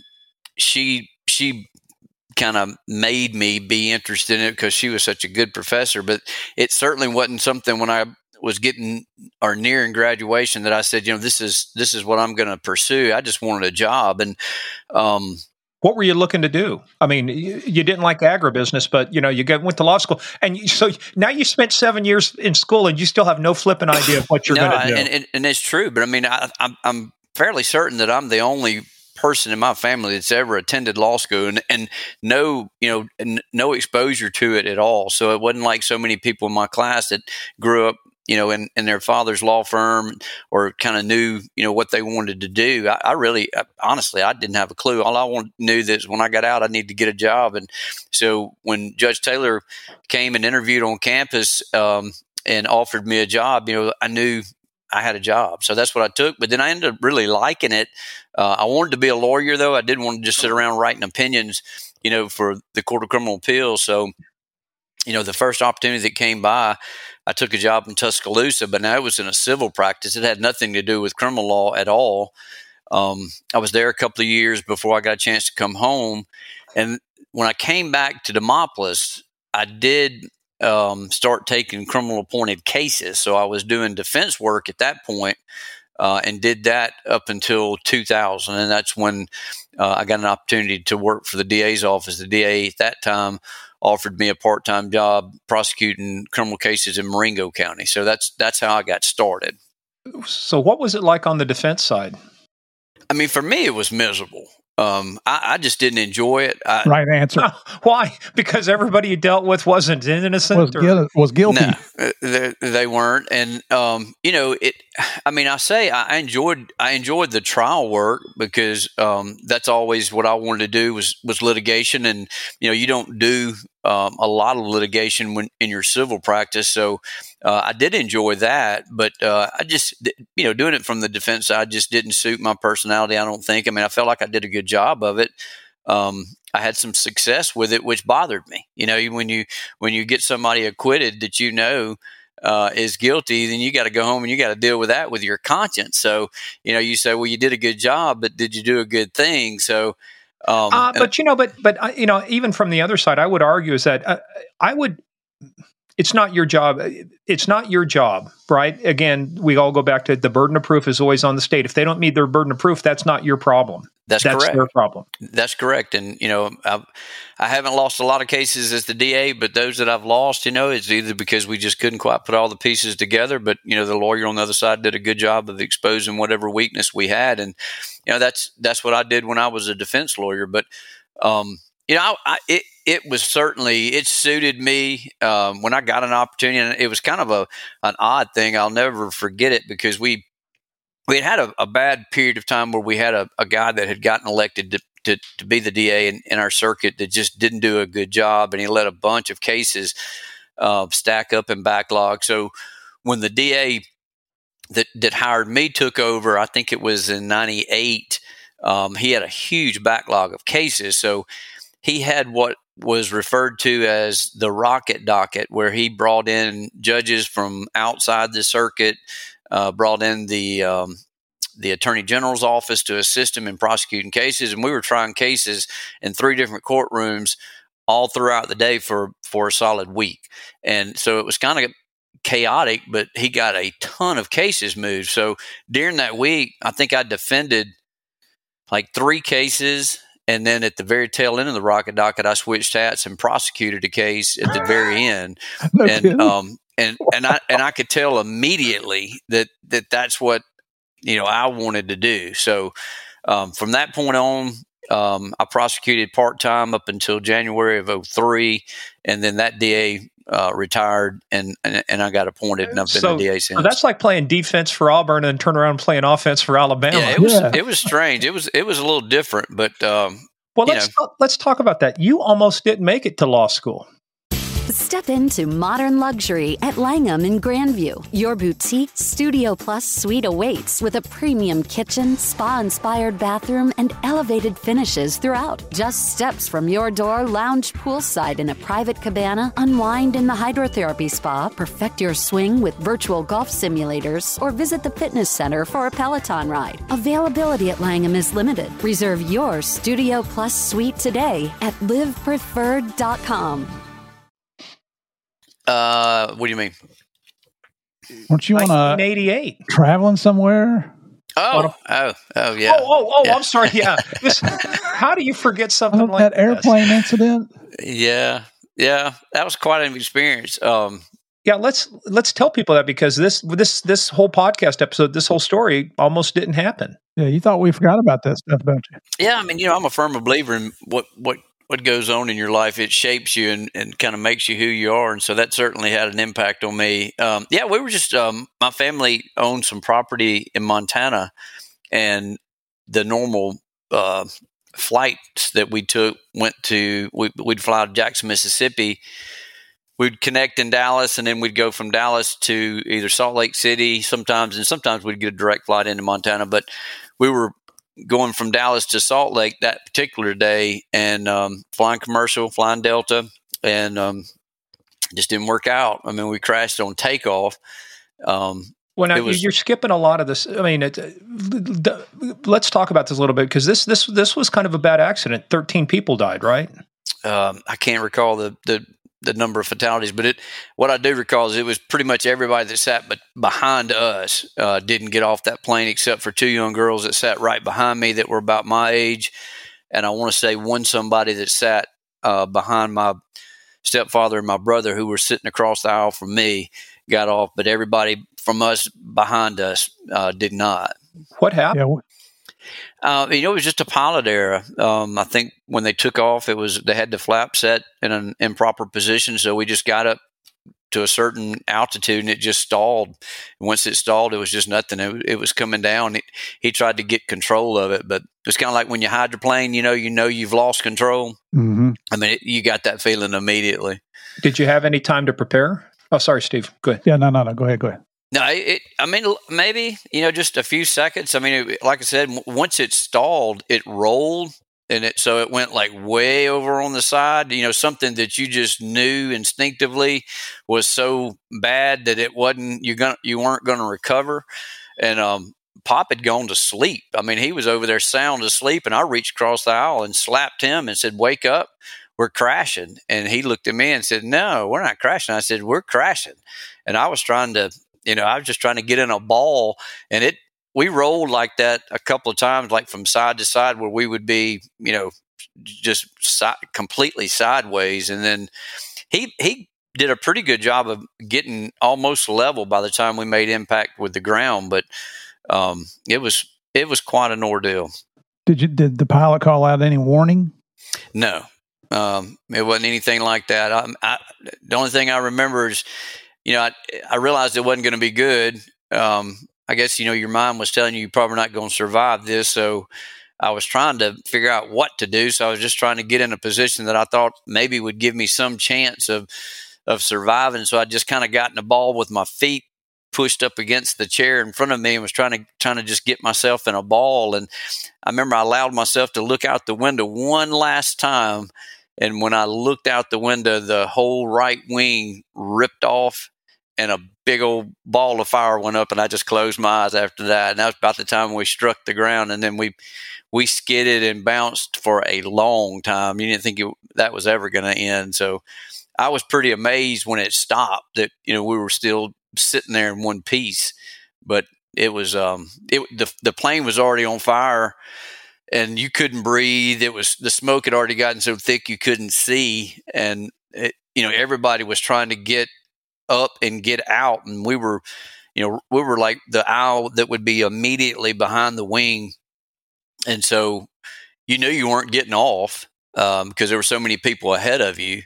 she she. kind of made me be interested in it because she was such a good professor. But it certainly wasn't something when I was getting or nearing graduation that I said, you know, this is this is what I'm going to pursue. I just wanted a job. And um, What were you looking to do? I mean, you, you didn't like agribusiness, but you know, you got, went to law school, and you, so now you spent seven years in school, and you still have no flipping idea of what you're no, going to do. and, and, and it's true. But I mean, I, I'm, I'm fairly certain that I'm the only person in my family that's ever attended law school, and, and no, you know, n- no exposure to it at all. So it wasn't like so many people in my class that grew up you know, in, in their father's law firm, or kind of knew, you know, what they wanted to do. I, I really, I, honestly, I didn't have a clue. All I want, knew that when I got out, I needed to get a job. And so when Judge Taylor came and interviewed on campus um, and offered me a job, you know, I knew I had a job. So that's what I took. But then I ended up really liking it. Uh, I wanted to be a lawyer, though. I didn't want to just sit around writing opinions, you know, for the Court of Criminal Appeals. So, you know, the first opportunity that came by, I took a job in Tuscaloosa, but now it was in a civil practice. It had nothing to do with criminal law at all. Um, I was there a couple of years before I got a chance to come home. And when I came back to Demopolis, I did um, start taking criminal appointed cases. So I was doing defense work at that point, uh, and did that up until two thousand. And that's when uh, I got an opportunity to work for the D A's office. The D A at that time offered me a part-time job prosecuting criminal cases in Marengo County. So that's that's how I got started. So what was it like on the defense side? I mean, for me, it was miserable. Um, I, I just didn't enjoy it. I, right answer. Uh, why? Because everybody you dealt with wasn't innocent? Was, or? Guil- was guilty. No, they, they weren't. And, um, you know, it, I mean, I say I enjoyed, I enjoyed the trial work because um, that's always what I wanted to do was, was litigation. And, you know, you don't do um, a lot of litigation when in your civil practice. So uh, I did enjoy that, but uh, I just, you know, doing it from the defense side just didn't suit my personality, I don't think. I mean, I felt like I did a good job of it. Um, I had some success with it, which bothered me. You know, when you when you get somebody acquitted that you know uh, is guilty, then you got to go home and you got to deal with that with your conscience. So, you know, you say, well, you did a good job, but did you do a good thing? So, um, uh, but you know, but but uh, you know, even from the other side, I would argue is that uh, I would. It's not your job. It's not your job, right? Again, we all go back to the burden of proof is always on the state. If they don't meet their burden of proof, that's not your problem. That's, that's correct. their problem. That's correct. And, you know, I've, I haven't lost a lot of cases as the D A, but those that I've lost, you know, it's either because we just couldn't quite put all the pieces together, but, you know, the lawyer on the other side did a good job of exposing whatever weakness we had. And, you know, that's, that's what I did when I was a defense lawyer. But, um, you know, I, I, it, it was certainly, it suited me um, when I got an opportunity. And it was kind of a an odd thing. I'll never forget it because we, we had had a, a bad period of time where we had a, a guy that had gotten elected to, to, to be the D A in, in our circuit that just didn't do a good job. And he let a bunch of cases uh, stack up and backlog. So when the D A that, that hired me took over, I think it was in ninety-eight, um, he had a huge backlog of cases. So he had what was referred to as the rocket docket, where he brought in judges from outside the circuit, uh, brought in the um, the Attorney General's office to assist him in prosecuting cases. And we were trying cases in three different courtrooms all throughout the day for, for a solid week. And so it was kind of chaotic, but he got a ton of cases moved. So during that week, I think I defended like three cases. And then at the very tail end of the rocket docket, I switched hats and prosecuted a case at the very end. No and kidding. um and and I and I could tell immediately that that that's what you know I wanted to do. So um, from that point on, um, I prosecuted part time up until January of oh three, and then that D A uh, retired, and, and and I got appointed, and I've been so, the D A since. So that's like playing defense for Auburn and turn around and playing offense for Alabama. Yeah, it was Yeah. it was strange. It was it was a little different, but um, Well, you let's talk, let's talk about that. You almost didn't make it to law school. Step into modern luxury at Langham in Grandview. Your boutique Studio Plus suite awaits with a premium kitchen, spa-inspired bathroom, and elevated finishes throughout. Just steps from your door, lounge poolside in a private cabana, unwind in the hydrotherapy spa, perfect your swing with virtual golf simulators, or visit the fitness center for a Peloton ride. Availability at Langham is limited. Reserve your Studio Plus suite today at live preferred dot com. Uh, what do you mean? Weren't you on a nineteen eighty-eight. traveling somewhere? Oh, oh, oh, yeah. Oh, oh, oh! Yeah. I'm sorry. Yeah. This, how do you forget something Oh, like that this? airplane incident? Yeah, yeah. That was quite an experience. Um, Yeah, let's let's tell people that because this this this whole podcast episode, this whole story almost didn't happen. Yeah, you thought we forgot about that stuff, don't you? yeah, I mean, you know, I'm a firm believer in what what what goes on in your life, it shapes you and, and kind of makes you who you are. And so that certainly had an impact on me. Um, yeah, we were just, um, my family owned some property in Montana, and the normal uh, flights that we took went to, we, we'd fly to Jackson, Mississippi. We'd connect in Dallas, and then we'd go from Dallas to either Salt Lake City sometimes, and sometimes we'd get a direct flight into Montana. But we were going from Dallas to Salt Lake that particular day, and um, flying commercial, flying Delta, and um, just didn't work out. I mean, we crashed on takeoff. Um, well, now, was, you're skipping a lot of this. I mean, it, the, let's talk about this a little bit, because this this this was kind of a bad accident. thirteen people died, right? Um, I can't recall the the. the number of fatalities, but it, what I do recall is it was pretty much everybody that sat but behind us uh, didn't get off that plane, except for two young girls that sat right behind me that were about my age. And I want to say one somebody that sat uh, behind my stepfather and my brother, who were sitting across the aisle from me, got off, but everybody from us behind us uh, did not. What happened? Yeah. Uh, you know, it was just a pilot error. Um, I think when they took off, it was they had the flap set in an improper position, so we just got up to a certain altitude and it just stalled. And once it stalled, it was just nothing. It, it was coming down. It, he tried to get control of it, but it's kind of like when you hydroplane. You know, you know you've lost control. Mm-hmm. I mean, it, you got that feeling immediately. Did you have any time to prepare? Oh, sorry, Steve. Go ahead. Yeah, no, no, no. Go ahead, go ahead. No, it, I mean, maybe, you know, just a few seconds. I mean, it, like I said, once it stalled, it rolled, and it so it went like way over on the side, you know, something that you just knew instinctively was so bad that it wasn't, you gonna, you weren't going to recover. And um, Pop had gone to sleep. I mean, he was over there sound asleep, and I reached across the aisle and slapped him and said, "Wake up, we're crashing." And he looked at me and said, "No, we're not crashing." I said, "We're crashing." And I was trying to, You know, I was just trying to get in a ball, and it, we rolled like that a couple of times, like from side to side, where we would be, you know, just si- completely sideways. And then he, he did a pretty good job of getting almost level by the time we made impact with the ground. But um, it was, it was quite an ordeal. Did you, did the pilot call out any warning? No, um, it wasn't anything like that. I, I, the only thing I remember is, you know, I, I realized it wasn't going to be good. Um, I guess, you know, your mind was telling you you're probably not going to survive this. So I was trying to figure out what to do. So I was just trying to get in a position that I thought maybe would give me some chance of, of surviving. So I just kind of got in the ball with my feet pushed up against the chair in front of me and was trying to, trying to just get myself in a ball. And I remember I allowed myself to look out the window one last time. And when I looked out the window, the whole right wing ripped off, and a big old ball of fire went up, and I just closed my eyes after that. And that was about the time we struck the ground, and then we we skidded and bounced for a long time. You didn't think it, that was ever going to end. So I was pretty amazed when it stopped that, you know, we were still sitting there in one piece. But it was um it the the plane was already on fire, and you couldn't breathe. It was, the smoke had already gotten so thick you couldn't see, and it, you know, everybody was trying to get up and get out, and we were, you know, we were like the aisle that would be immediately behind the wing, and so you knew you weren't getting off um, because there were so many people ahead of you,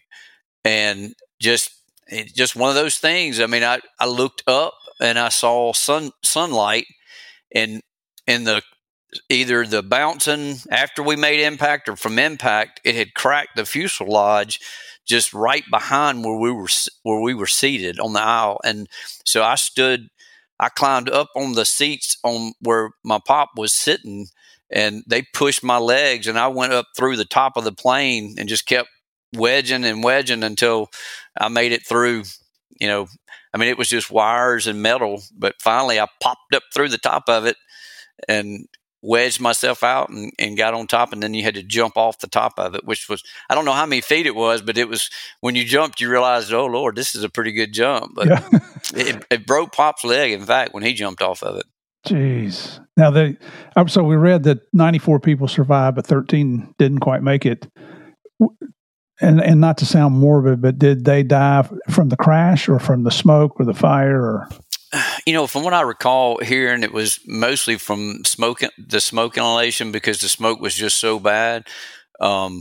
and just it, just one of those things. I mean, I, I looked up and I saw sun sunlight, and in the either the bouncing after we made impact or from impact, it had cracked the fuselage just right behind where we were where we were seated on the aisle. And so I stood, I climbed up on the seats on where my pop was sitting, and they pushed my legs, and I went up through the top of the plane and just kept wedging and wedging until I made it through. You know, I mean, it was just wires and metal, but finally I popped up through the top of it and wedged myself out and, and got on top, and then you had to jump off the top of it, which was, I don't know how many feet it was, but it was, when you jumped, you realized, oh Lord, this is a pretty good jump. But yeah. it, it broke Pop's leg, in fact, when he jumped off of it. Jeez. Now, they, so we read that ninety-four people survived, but thirteen didn't quite make it. And and not to sound morbid, but did they die from the crash or from the smoke or the fire? Or You know, from what I recall hearing, it was mostly from smoke, the smoke inhalation, because the smoke was just so bad. Um,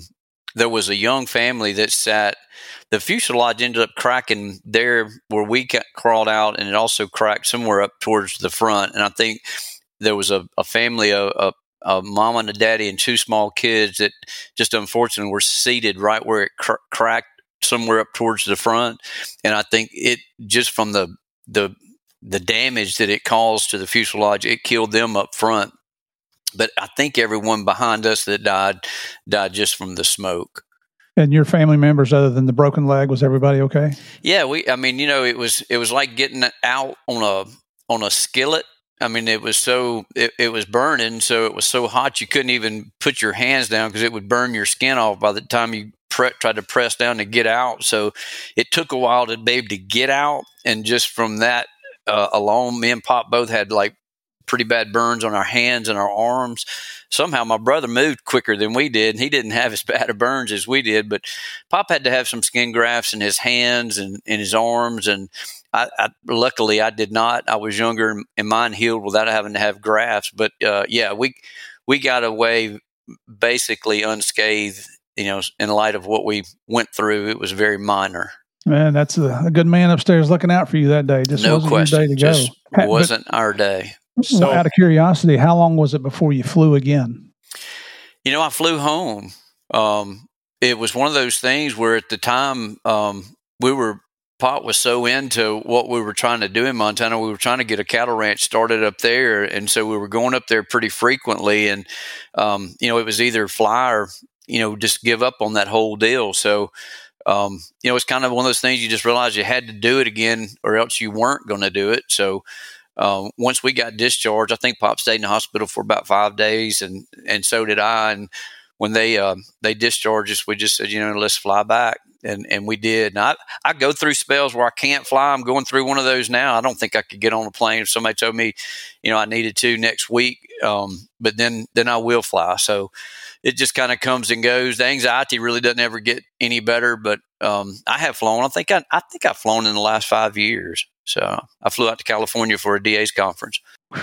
there was a young family that sat. The fuselage ended up cracking there where we got, crawled out, and it also cracked somewhere up towards the front. And I think there was a, a family, a, a, a mom and a daddy and two small kids that just unfortunately were seated right where it cr- cracked somewhere up towards the front. And I think it just from the the the damage that it caused to the fuselage, it killed them up front. But I think everyone behind us that died died just from the smoke. And your family members, other than the broken leg, was everybody okay? Yeah, we. I mean, you know, it was it was like getting out on a on a skillet. I mean, it was so it, it was burning, so it was so hot you couldn't even put your hands down because it would burn your skin off by the time you pre- tried to press down to get out. So it took a while to be able to get out, and just from that uh, alone, me and Pop both had like pretty bad burns on our hands and our arms. Somehow my brother moved quicker than we did, and he didn't have as bad of burns as we did. But Pop had to have some skin grafts in his hands and in his arms, and I, I luckily I did not. I was younger, and mine healed without having to have grafts. But uh, yeah, we we got away basically unscathed. You know, in light of what we went through, it was very minor. Man, that's a, a good man upstairs looking out for you that day. Just no wasn't question, your day to just go. wasn't but, our day. So, out of curiosity, how long was it before you flew again? You know, I flew home. Um, it was one of those things where at the time um, we were, Pop was so into what we were trying to do in Montana. We were trying to get a cattle ranch started up there. And so we were going up there pretty frequently. And, um, you know, it was either fly or, you know, just give up on that whole deal. So, um, you know, it's kind of one of those things you just realize you had to do it again or else you weren't going to do it. So, Um, once we got discharged, I think Pop stayed in the hospital for about five days, and, and so did I. And when they uh, they discharged us, we just said, you know, let's fly back, and and we did. And I I go through spells where I can't fly. I'm going through one of those now. I don't think I could get on a plane if somebody told me, you know, I needed to next week. Um, but then then I will fly. So it just kind of comes and goes. The anxiety really doesn't ever get any better. But um, I have flown. I think I I think I've flown in the last five years. So I flew out to California for a D A's conference.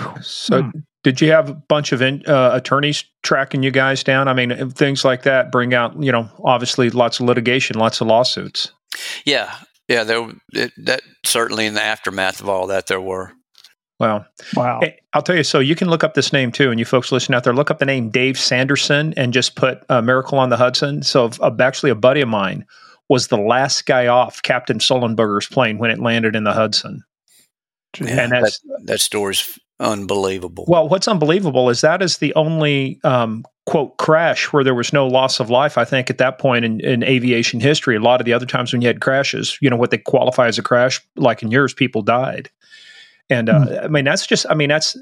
So hmm. did you have a bunch of in, uh, attorneys tracking you guys down? I mean, things like that bring out, you know, obviously lots of litigation, lots of lawsuits. Yeah. Yeah. There, it, that certainly in the aftermath of all that, there were. Wow. Wow. Hey, I'll tell you, so you can look up this name too. And you folks listening out there, look up the name Dave Sanderson and just put uh, Miracle on the Hudson. So uh, actually a buddy of mine was the last guy off Captain Sullenberger's plane when it landed in the Hudson. Yeah, and that's, that, that story's unbelievable. Well, what's unbelievable is that is the only, um, quote, crash where there was no loss of life, I think, at that point in, in aviation history. A lot of the other times when you had crashes, you know, what they qualify as a crash, like in yours, people died. And, uh, mm. I mean, that's just, I mean, that's,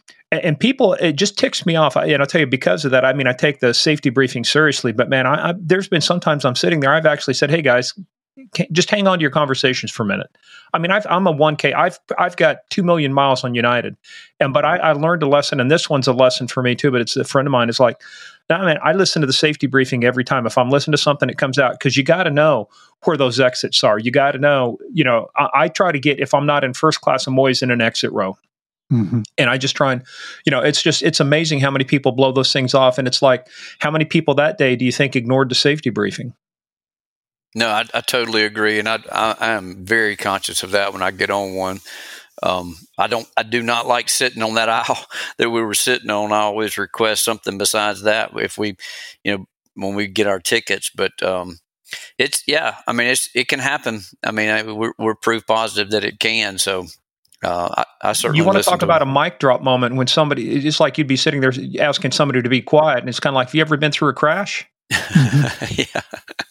and people, it just ticks me off. I, and I'll tell you, because of that, I mean, I take the safety briefing seriously, but man, I, I, there's been sometimes I'm sitting there, I've actually said, hey guys, can, just hang on to your conversations for a minute. I mean, I've, I'm a one K, I've, I've got two million miles on United, and, but I, I learned a lesson, and this one's a lesson for me too, but it's a friend of mine is like, I mean, I listen to the safety briefing every time. If I'm listening to something, it comes out, because you got to know where those exits are. You got to know, you know, I, I try to get, if I'm not in first class, I'm always in an exit row. Mm-hmm. And I just try and, you know, it's just, it's amazing how many people blow those things off. And it's like, how many people that day do you think ignored the safety briefing? No, I, I totally agree. And I, I, I am very conscious of that when I get on one. Um, I don't, I do not like sitting on that aisle that we were sitting on. I always request something besides that if we, you know, when we get our tickets, but, um, it's, yeah, I mean, it's, it can happen. I mean, I, we're, we're proof positive that it can. So, Uh, I, I certainly. You want to talk to about it. a mic drop moment when somebody, it's just like you'd be sitting there asking somebody to be quiet, and it's kind of like, have you ever been through a crash? Yeah,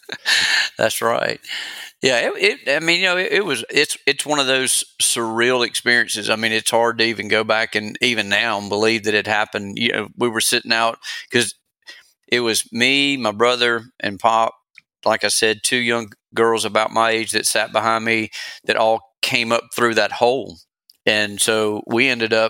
that's right. Yeah, it, it, I mean, you know, it, it was. It's it's one of those surreal experiences. I mean, it's hard to even go back and even now and believe that it happened. You know, we were sitting out because it was me, my brother, and Pop. Like I said, two young girls about my age that sat behind me that all came up through that hole. And so we ended up,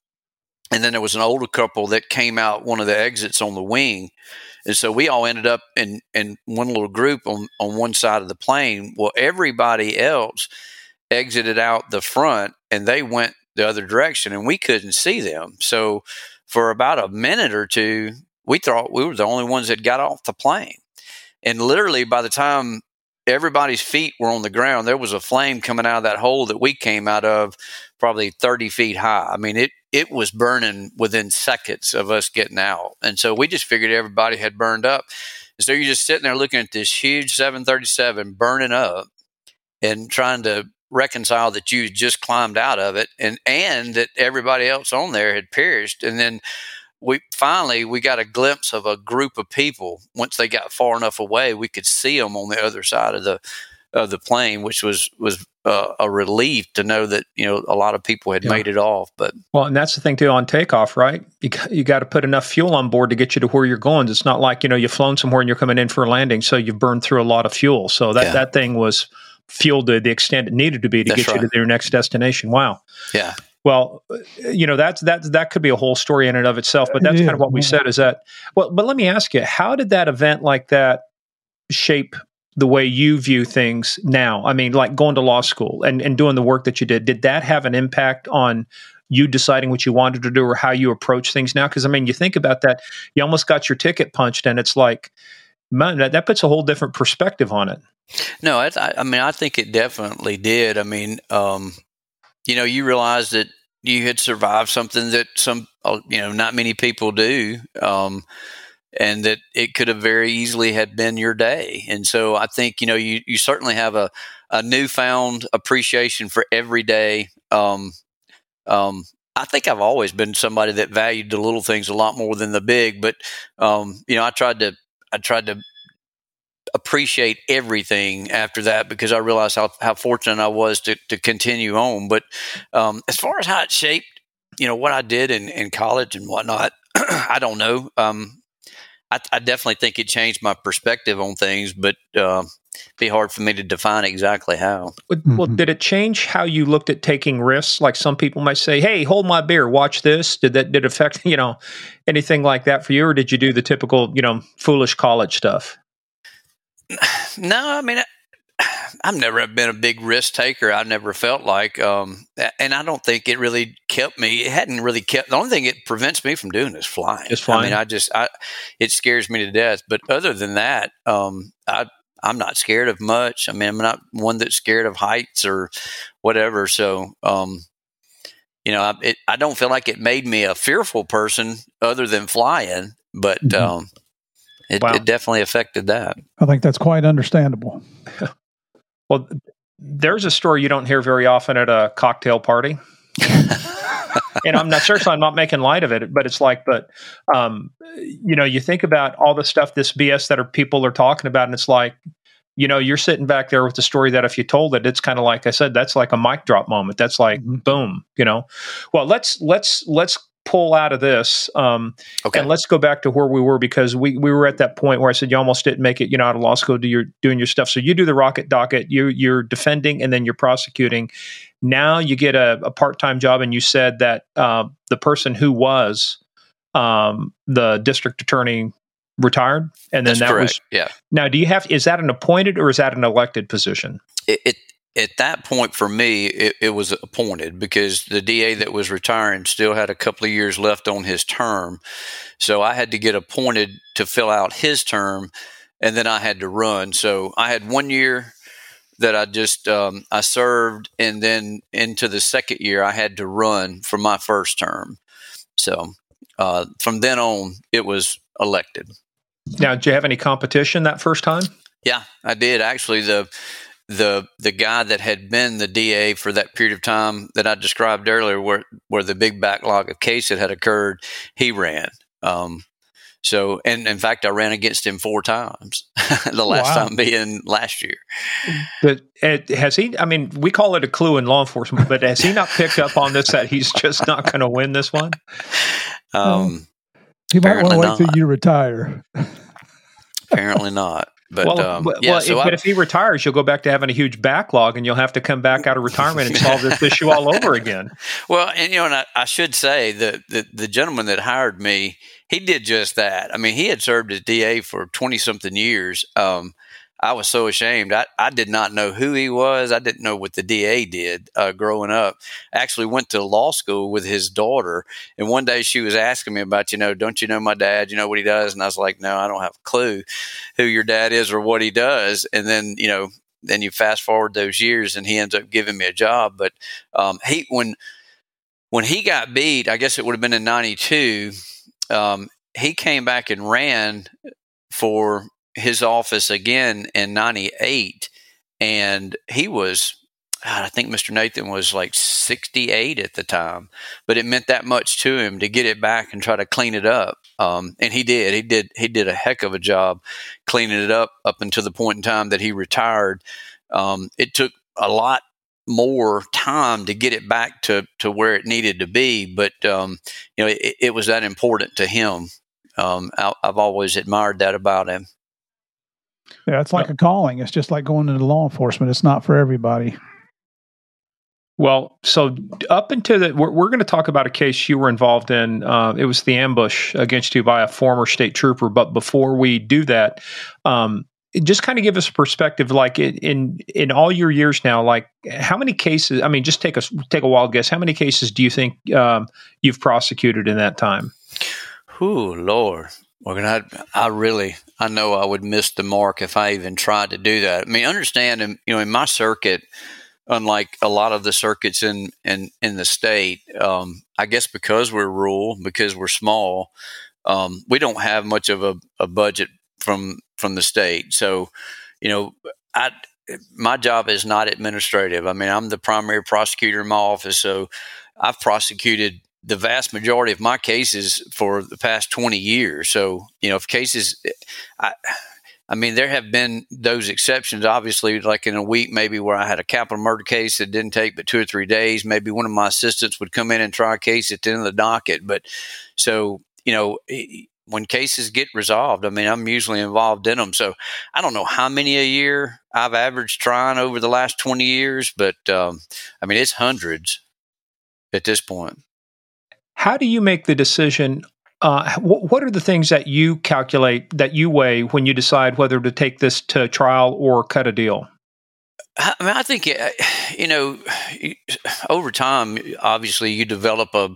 and then there was an older couple that came out one of the exits on the wing. And so we all ended up in, in one little group on, on one side of the plane. Well, everybody else exited out the front, and they went the other direction, and we couldn't see them. So for about a minute or two, we thought we were the only ones that got off the plane. and literally by the time everybody's feet were on the ground, there was a flame coming out of that hole that we came out of, probably thirty feet high. I mean, it it was burning within seconds of us getting out. And so we just figured everybody had burned up. And so you're just sitting there looking at this huge seven thirty-seven burning up and trying to reconcile that you just climbed out of it and, and that everybody else on there had perished. And then we finally, we got a glimpse of a group of people. Once they got far enough away, we could see them on the other side of the of the plane, which was was uh, a relief to know that, you know, a lot of people had yeah. made it off. But well, and that's the thing too on takeoff, right? You you got to put enough fuel on board to get you to where you're going. It's not like, you know, you've flown somewhere and you're coming in for a landing, so you've burned through a lot of fuel. So that, yeah. that thing was fueled to the extent it needed to be to that's get right. you to your next destination. Wow. Yeah. Well, you know, that's that that could be a whole story in and of itself, but that's yeah. kind of what we said is that, well, but let me ask you, how did that event like that shape the way you view things now? I mean, like going to law school and, and doing the work that you did, did that have an impact on you deciding what you wanted to do or how you approach things now? Because, I mean, you think about that, you almost got your ticket punched and it's like, man, that, that puts a whole different perspective on it. No, I, I mean, I think it definitely did. I mean, um, you know, you realize that you had survived something that some, you know, not many people do. Um, and that it could have very easily had been your day. And so I think, you know, you, you certainly have a, a newfound appreciation for every day. Um, um, I think I've always been somebody that valued the little things a lot more than the big, but, um, you know, I tried to, I tried to appreciate everything after that because I realized how, how fortunate I was to, to continue on. But, um, as far as how it shaped, you know, what I did in, in college and whatnot, I don't know. Um, I, I definitely think it changed my perspective on things, but uh, it'd be hard for me to define exactly how. Well, mm-hmm. did it change how you looked at taking risks? Like some people might say, "Hey, hold my beer, watch this." Did that did it affect you know anything like that for you, or did you do the typical you know foolish college stuff? No, I mean, I, I've never been a big risk taker. I never felt like, um, and I don't think it really kept me. It hadn't really kept. The only thing it prevents me from doing is flying. Just flying. I mean, I just, I, it scares me to death. But other than that, um, I, I'm not scared of much. I mean, I'm not one that's scared of heights or whatever. So, um, you know, I, it, I don't feel like it made me a fearful person other than flying. But mm-hmm. um, it, wow. it definitely affected that. I think that's quite understandable. Well, there's a story you don't hear very often at a cocktail party. And I'm not seriously, I'm not making light of it, but it's like, but, um, you know, you think about all the stuff, this B S that are people are talking about, and it's like, you know, you're sitting back there with the story that if you told it, it's kind of like I said, that's like a mic drop moment. That's like, mm-hmm. boom, you know. Well, let's, let's, let's pull out of this. Um, okay. And let's go back to where we were, because we, we were at that point where I said, you almost didn't make it, you know, out of law school, do your, doing your stuff. So you do the rocket docket, you, you're defending, and then you're prosecuting. Now you get a, a part-time job, and you said that uh, the person who was um, the district attorney retired, and then That's that correct. was yeah. Now, do you have? Is that an appointed or is that an elected position? It, it at that point for me, it, it was appointed because the D A that was retiring still had a couple of years left on his term, so I had to get appointed to fill out his term, and then I had to run. So I had one year that I just um, I served, and then into the second year I had to run for my first term. So uh, from then on, it was elected. Now, did you have any competition that first time? Yeah, I did. Actually, the the the guy that had been the D A for that period of time that I described earlier, where where the big backlog of cases had occurred, he ran. Um, So, and in fact, I ran against him four times. the last wow. time being last year. But uh, has he? I mean, we call it a clue in law enforcement, but has he not picked up on this that he's just not going to win this one? Um, he might want to wait not. till you retire. Apparently not. But well, um, well yeah, if, so but I, if he retires, you'll go back to having a huge backlog, and you'll have to come back out of retirement and solve this issue all over again. Well, and you know, and I, I should say that the, the gentleman that hired me, he did just that. I mean, he had served as D A for twenty something years. Um, I was so ashamed. I, I did not know who he was. I didn't know what the D A did uh, growing up. I actually went to law school with his daughter. And one day she was asking me about, you know, don't you know my dad? You know what he does? And I was like, no, I don't have a clue who your dad is or what he does. And then, you know, then you fast forward those years and he ends up giving me a job. But um, he, when, when he got beat, I guess it would have been in ninety-two, um, he came back and ran for his office again in ninety-eight. And he was, I think Mister Nathan was like sixty-eight at the time, but it meant that much to him to get it back and try to clean it up. Um, and he did, he did, he did a heck of a job cleaning it up up until the point in time that he retired. Um, it took a lot more time to get it back to, to where it needed to be. But, um, you know, it, it was that important to him. Um, I, I've always admired that about him. Yeah, it's like a calling. It's just like going into law enforcement. It's not for everybody. Well, so up into the, we're, we're going to talk about a case you were involved in. Uh, it was the ambush against you by a former state trooper. But before we do that, um, just kind of give us a perspective, like in, in in all your years now, like how many cases? I mean, just take a take a wild guess. How many cases do you think um, you've prosecuted in that time? Ooh, Lord. Well, I, I really, I know I would miss the mark if I even tried to do that. I mean, understand, you know, in my circuit, unlike a lot of the circuits in, in, in the state, um, I guess because we're rural, because we're small, um, we don't have much of a, a budget from from the state. So, you know, I my job is not administrative. I mean, I'm the primary prosecutor in my office, so I've prosecuted the vast majority of my cases for the past twenty years. So, you know, if cases, I, I mean, there have been those exceptions, obviously, like in a week, maybe where I had a capital murder case that didn't take but two or three days. Maybe one of my assistants would come in and try a case at the end of the docket. But so, you know, when cases get resolved, I mean, I'm usually involved in them. So I don't know how many a year I've averaged trying over the last twenty years, but um, I mean, it's hundreds at this point. How do you make the decision? Uh, wh- what are the things that you calculate, that you weigh when you decide whether to take this to trial or cut a deal? I mean, I think, you know, over time, obviously you develop a,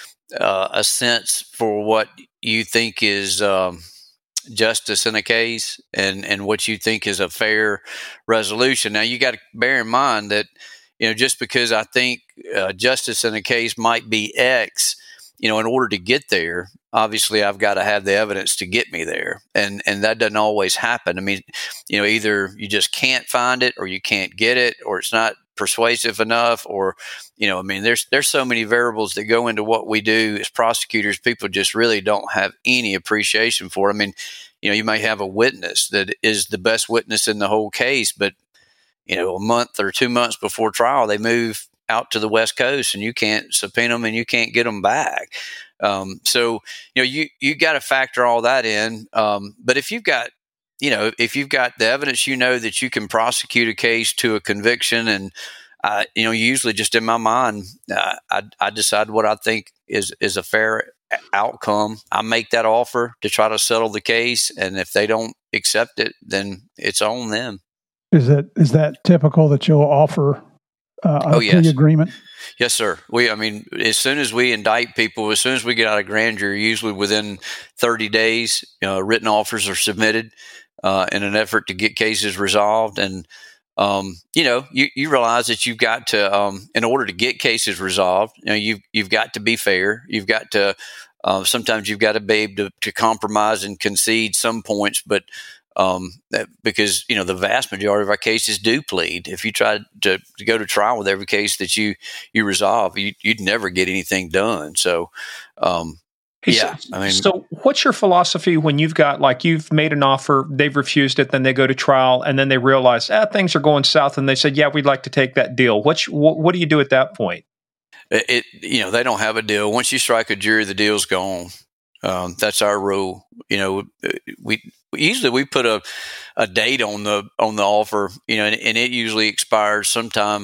uh, a sense for what you think is um, justice in a case and, and what you think is a fair resolution. Now, you got to bear in mind that, you know, just because I think uh, justice in a case might be X, you know, in order to get there, obviously I've got to have the evidence to get me there. And and that doesn't always happen. I mean, you know, either you just can't find it or you can't get it or it's not persuasive enough or, you know, I mean, there's there's so many variables that go into what we do as prosecutors. People just really don't have any appreciation for it. I mean, you know, you may have a witness that is the best witness in the whole case, but, you know, a month or two months before trial, they move out to the West Coast and you can't subpoena them and you can't get them back. Um, so, you know, you, you got to factor all that in. Um, but if you've got, you know, if you've got the evidence, you know, that you can prosecute a case to a conviction and, uh, you know, usually just in my mind, uh, I, I decide what I think is, is a fair outcome. I make that offer to try to settle the case. And if they don't accept it, then it's on them. Is that, is that typical that you'll offer Uh, a oh, yes. plea agreement? Yes, sir. We, I mean, as soon as we indict people, as soon as we get out of grand jury, usually within thirty days, you know, written offers are submitted uh, in an effort to get cases resolved. And, um, you know, you, you realize that you've got to, um, in order to get cases resolved, you know, you've, you've got to be fair. You've got to, uh, sometimes you've got to be able to, to compromise and concede some points, but Um, that, because, you know, the vast majority of our cases do plead. If you try to, to go to trial with every case that you, you resolve, you, you'd never get anything done. So, um, Hey, yeah, so, I mean, so what's your philosophy when you've got, like, you've made an offer, they've refused it, then they go to trial, and then they realize, ah, things are going south, and they said, yeah, we'd like to take that deal. What's, what, what do you do at that point? It, it, you know, they don't have a deal. Once you strike a jury, the deal's gone. Um, that's our rule. You know, we usually we put a, a date on the on the offer, you know, and, and it usually expires sometime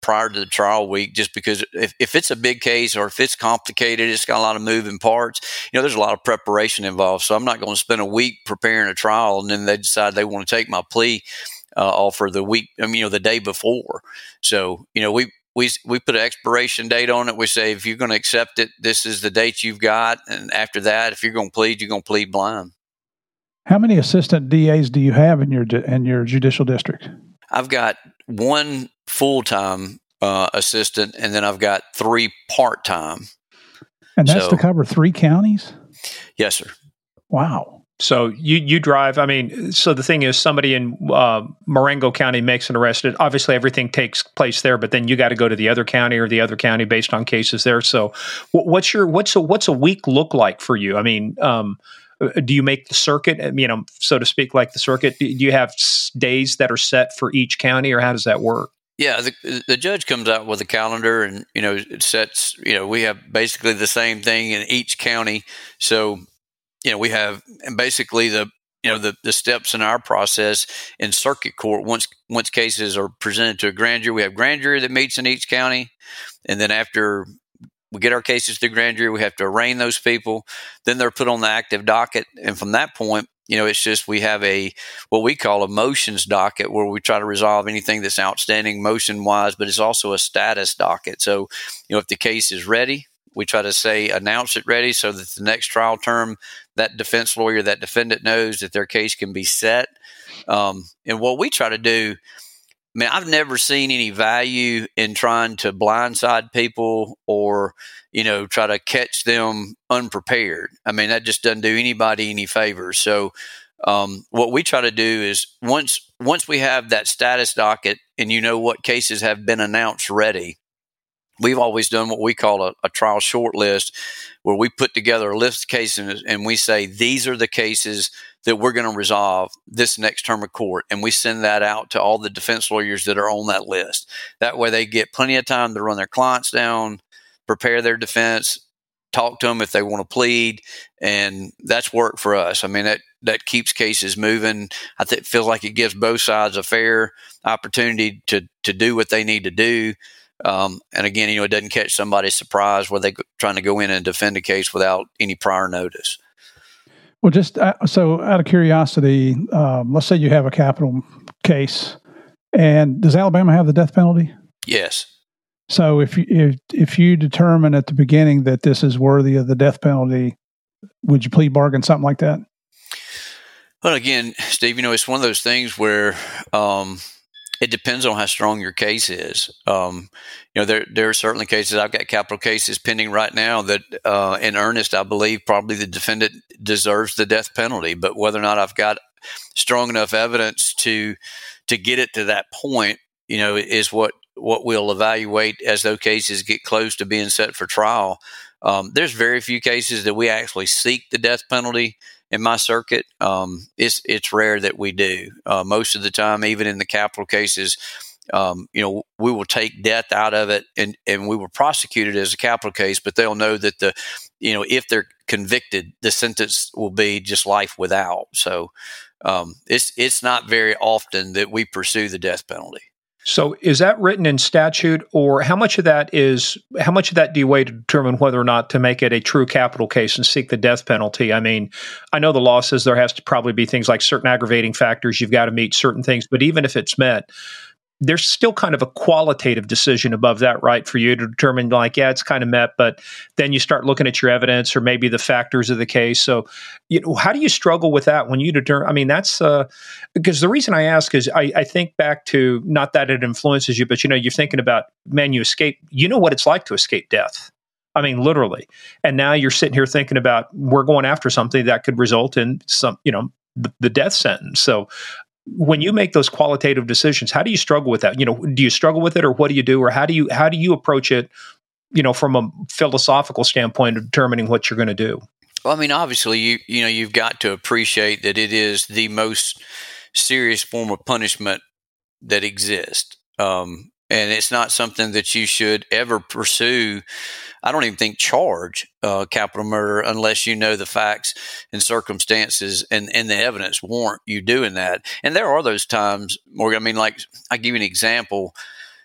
prior to the trial week, just because if, if it's a big case or if it's complicated, it's got a lot of moving parts, you know, there's a lot of preparation involved. So I'm not going to spend a week preparing a trial and then they decide they want to take my plea uh, offer the week, I mean, you know, the day before. So, you know, we, we, we put an expiration date on it. We say, if you're going to accept it, this is the date you've got. And after that, if you're going to plead, you're going to plead blind. How many assistant D As do you have in your, in your judicial district? I've got one full-time uh, assistant, and then I've got three part-time. And that's so, to cover three counties? Yes, sir. Wow. So you you drive, I mean, so the thing is somebody in uh, Marengo County makes an arrest. Obviously, everything takes place there, but then you got to go to the other county or the other county based on cases there. So what's your what's a, what's a week look like for you? I mean, um, do you make the circuit, you know, so to speak, like the circuit? Do you have days that are set for each county, or how does that work? Yeah, the, the judge comes out with a calendar and, you know, it sets, you know, we have basically the same thing in each county. So, you know, we have and basically the, you know, the, the steps in our process in circuit court. Once once cases are presented to a grand jury, we have grand jury that meets in each county. And then after we get our cases to grand jury, we have to arraign those people. Then they're put on the active docket. And from that point, you know, it's just we have a what we call a motions docket where we try to resolve anything that's outstanding motion-wise, but it's also a status docket. So, you know, if the case is ready, we try to say announce it ready so that the next trial term, that defense lawyer, that defendant knows that their case can be set. Um, and what we try to do, I mean, I've never seen any value in trying to blindside people or, you know, try to catch them unprepared. I mean, that just doesn't do anybody any favors. So um, what we try to do is once once we have that status docket and you know what cases have been announced ready, we've always done what we call a, a trial short list, where we put together a list of cases and we say, these are the cases that we're going to resolve this next term of court. And we send that out to all the defense lawyers that are on that list. That way they get plenty of time to run their clients down, prepare their defense, talk to them if they want to plead. And that's work for us. I mean, that, that keeps cases moving. I think it feels like it gives both sides a fair opportunity to, to do what they need to do. Um, and again, you know, it doesn't catch somebody's surprise where they're trying to go in and defend a case without any prior notice. Well, just uh, so out of curiosity, um, let's say you have a capital case, and does Alabama have the death penalty? Yes. So if you, if if you determine at the beginning that this is worthy of the death penalty, would you plead bargain something like that? Well, again, Steve, you know, it's one of those things where um, it depends on how strong your case is. Um, you know, there there are certainly cases. I've got capital cases pending right now that, uh, in earnest, I believe probably the defendant deserves the death penalty. But whether or not I've got strong enough evidence to to get it to that point, you know, is what what we'll evaluate as those cases get close to being set for trial. Um, there's very few cases that we actually seek the death penalty in my circuit. Um, it's it's rare that we do. Uh, most of the time, even in the capital cases, um, you know, we will take death out of it, and, and we will prosecute it as a capital case. But they'll know that the, you know, if they're convicted, the sentence will be just life without. So um, it's it's not very often that we pursue the death penalty. So is that written in statute, or how much of that is, how much of that do you weigh to determine whether or not to make it a true capital case and seek the death penalty? I mean, I know the law says there has to probably be things like certain aggravating factors. You've got to meet certain things, but even if it's met, there's still kind of a qualitative decision above that, right? For you to determine like, yeah, it's kind of met, but then you start looking at your evidence or maybe the factors of the case. So, you know, how do you struggle with that when you determine, I mean, that's, uh, because the reason I ask is I, I think back to, not that it influences you, but you know, you're thinking about, man, you escape, you know what it's like to escape death. I mean, literally. And now you're sitting here thinking about, we're going after something that could result in some, you know, the, the death sentence. So, when you make those qualitative decisions, how do you struggle with that? You know, do you struggle with it, or what do you do, or how do you how do you approach it? You know, from a philosophical standpoint of determining what you're going to do. Well, I mean, obviously, you you know, you've got to appreciate that it is the most serious form of punishment that exists, um, and it's not something that you should ever pursue. I don't even think charge uh, capital murder unless you know the facts and circumstances and, and the evidence warrant you doing that. And there are those times, Morgan. I mean, like, I'll give you an example.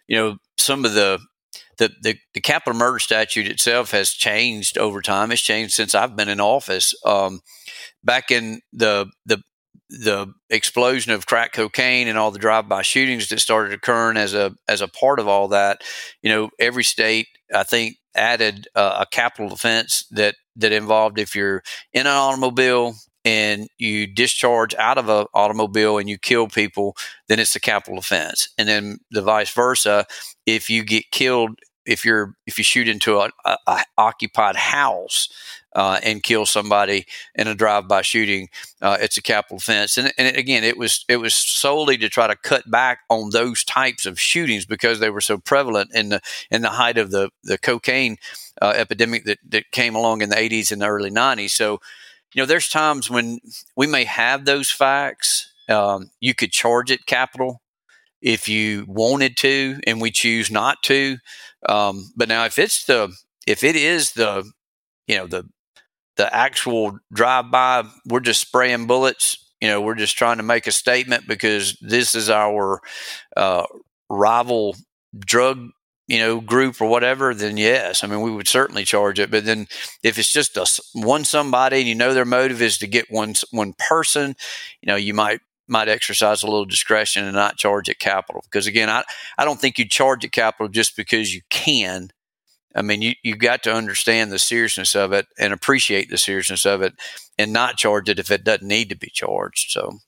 you know, some of the The, the the capital murder statute itself has changed over time. It's changed since I've been in office. Um, back in the the the explosion of crack cocaine and all the drive-by shootings that started occurring as a as a part of all that, you know, every state I think added uh, a capital offense that that involved if you're in an automobile and you discharge out of an automobile and you kill people, then it's a capital offense. And then the vice versa, if you get killed, if you're if you shoot into a, a, a occupied house uh, and kill somebody in a drive-by shooting, uh, it's a capital offense. And, and again, it was it was solely to try to cut back on those types of shootings because they were so prevalent in the in the height of the the cocaine uh, epidemic that that came along in the eighties and the early nineties. So, you know, there's times when we may have those facts. Um, you could charge it capital if you wanted to, and we choose not to. Um, but now, if it's the if it is the you know the the actual drive-by, we're just spraying bullets. You know, we're just trying to make a statement because this is our uh, rival drug you know, group or whatever, then yes, I mean, we would certainly charge it. But then if it's just a one somebody and you know their motive is to get one one person, you know, you might might exercise a little discretion and not charge it capital. Because again, I, I don't think you charge it capital just because you can. I mean, you, you've got to understand the seriousness of it and appreciate the seriousness of it and not charge it if it doesn't need to be charged. So,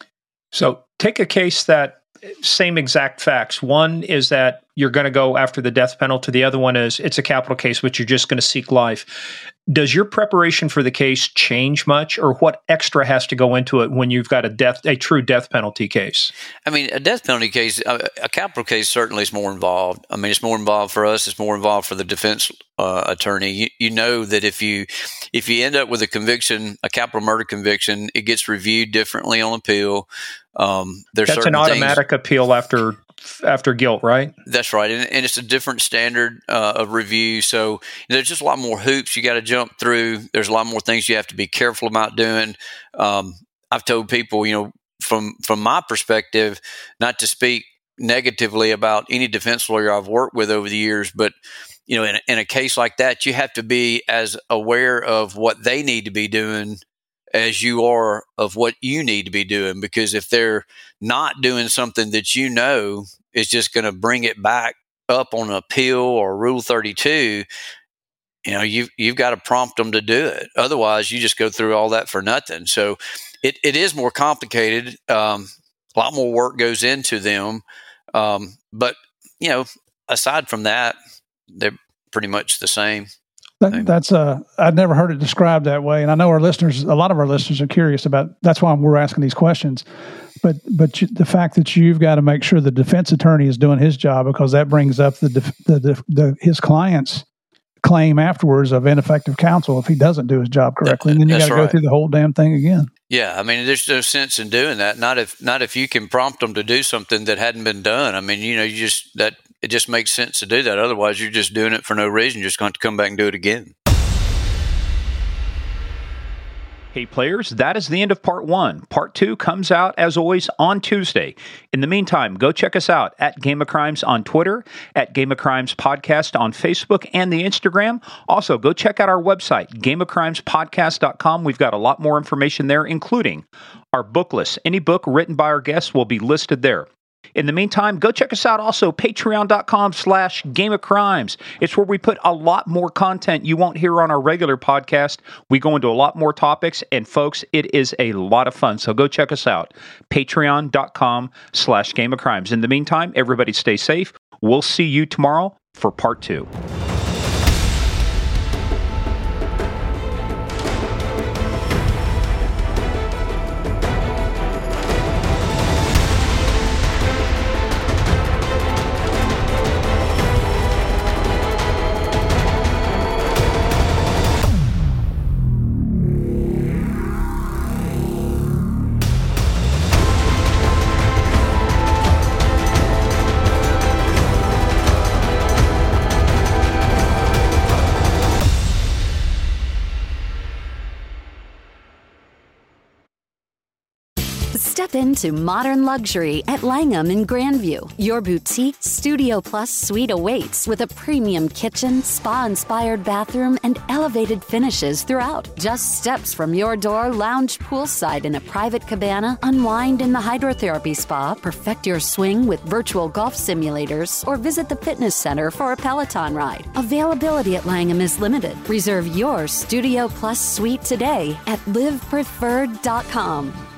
so take a case that same exact facts. One is that you're going to go after the death penalty. The other one is it's a capital case, but you're just going to seek life. Does your preparation for the case change much, or what extra has to go into it when you've got a death, a true death penalty case? I mean, a death penalty case, a, a capital case certainly is more involved. I mean, it's more involved for us. It's more involved for the defense uh, attorney. You, you know that if you if you end up with a conviction, a capital murder conviction, it gets reviewed differently on appeal. Um, there's That's an automatic things, appeal after after guilt, right? That's right. And, and it's a different standard uh, of review. So there's just a lot more hoops you got to jump through. There's a lot more things you have to be careful about doing. Um, I've told people, you know, from, from my perspective, not to speak negatively about any defense lawyer I've worked with over the years, but, you know, in, in a case like that, you have to be as aware of what they need to be doing as you are of what you need to be doing, because if they're not doing something that you know is just going to bring it back up on appeal or Rule thirty-two, you know, you've, you've got to prompt them to do it. Otherwise, you just go through all that for nothing. So it, it is more complicated. Um, a lot more work goes into them. Um, but, you know, aside from that, they're pretty much the same. That, that's uh, I'd never heard it described that way, and I know our listeners, a lot of our listeners, are curious about. That's why we're asking these questions. But but you, the fact that you've got to make sure the defense attorney is doing his job, because that brings up the the, the, the his client's claim afterwards of ineffective counsel if he doesn't do his job correctly, and then you got to right. go through the whole damn thing again. Yeah, I mean, there's no sense in doing that. Not if not if you can prompt them to do something that hadn't been done. I mean, you know, you just that. It just makes sense to do that. Otherwise, you're just doing it for no reason. You're just going to come back and do it again. Hey, players, that is the end of part one. Part two comes out, as always, on Tuesday. In the meantime, go check us out at Game of Crimes on Twitter, at Game of Crimes Podcast on Facebook and the Instagram. Also, go check out our website, game of crimes podcast dot com. We've got a lot more information there, including our book list. Any book written by our guests will be listed there. In the meantime, go check us out also, patreon.com slash Game of Crimes. It's where we put a lot more content you won't hear on our regular podcast. We go into a lot more topics, and folks, it is a lot of fun. So go check us out, patreon.com slash Game of Crimes. In the meantime, everybody stay safe. We'll see you tomorrow for part two. Step into modern luxury at Langham in Grandview. Your boutique Studio Plus suite awaits with a premium kitchen, spa-inspired bathroom, and elevated finishes throughout. Just steps from your door, lounge poolside in a private cabana, unwind in the hydrotherapy spa, perfect your swing with virtual golf simulators, or visit the fitness center for a Peloton ride. Availability at Langham is limited. Reserve your Studio Plus suite today at live preferred dot com.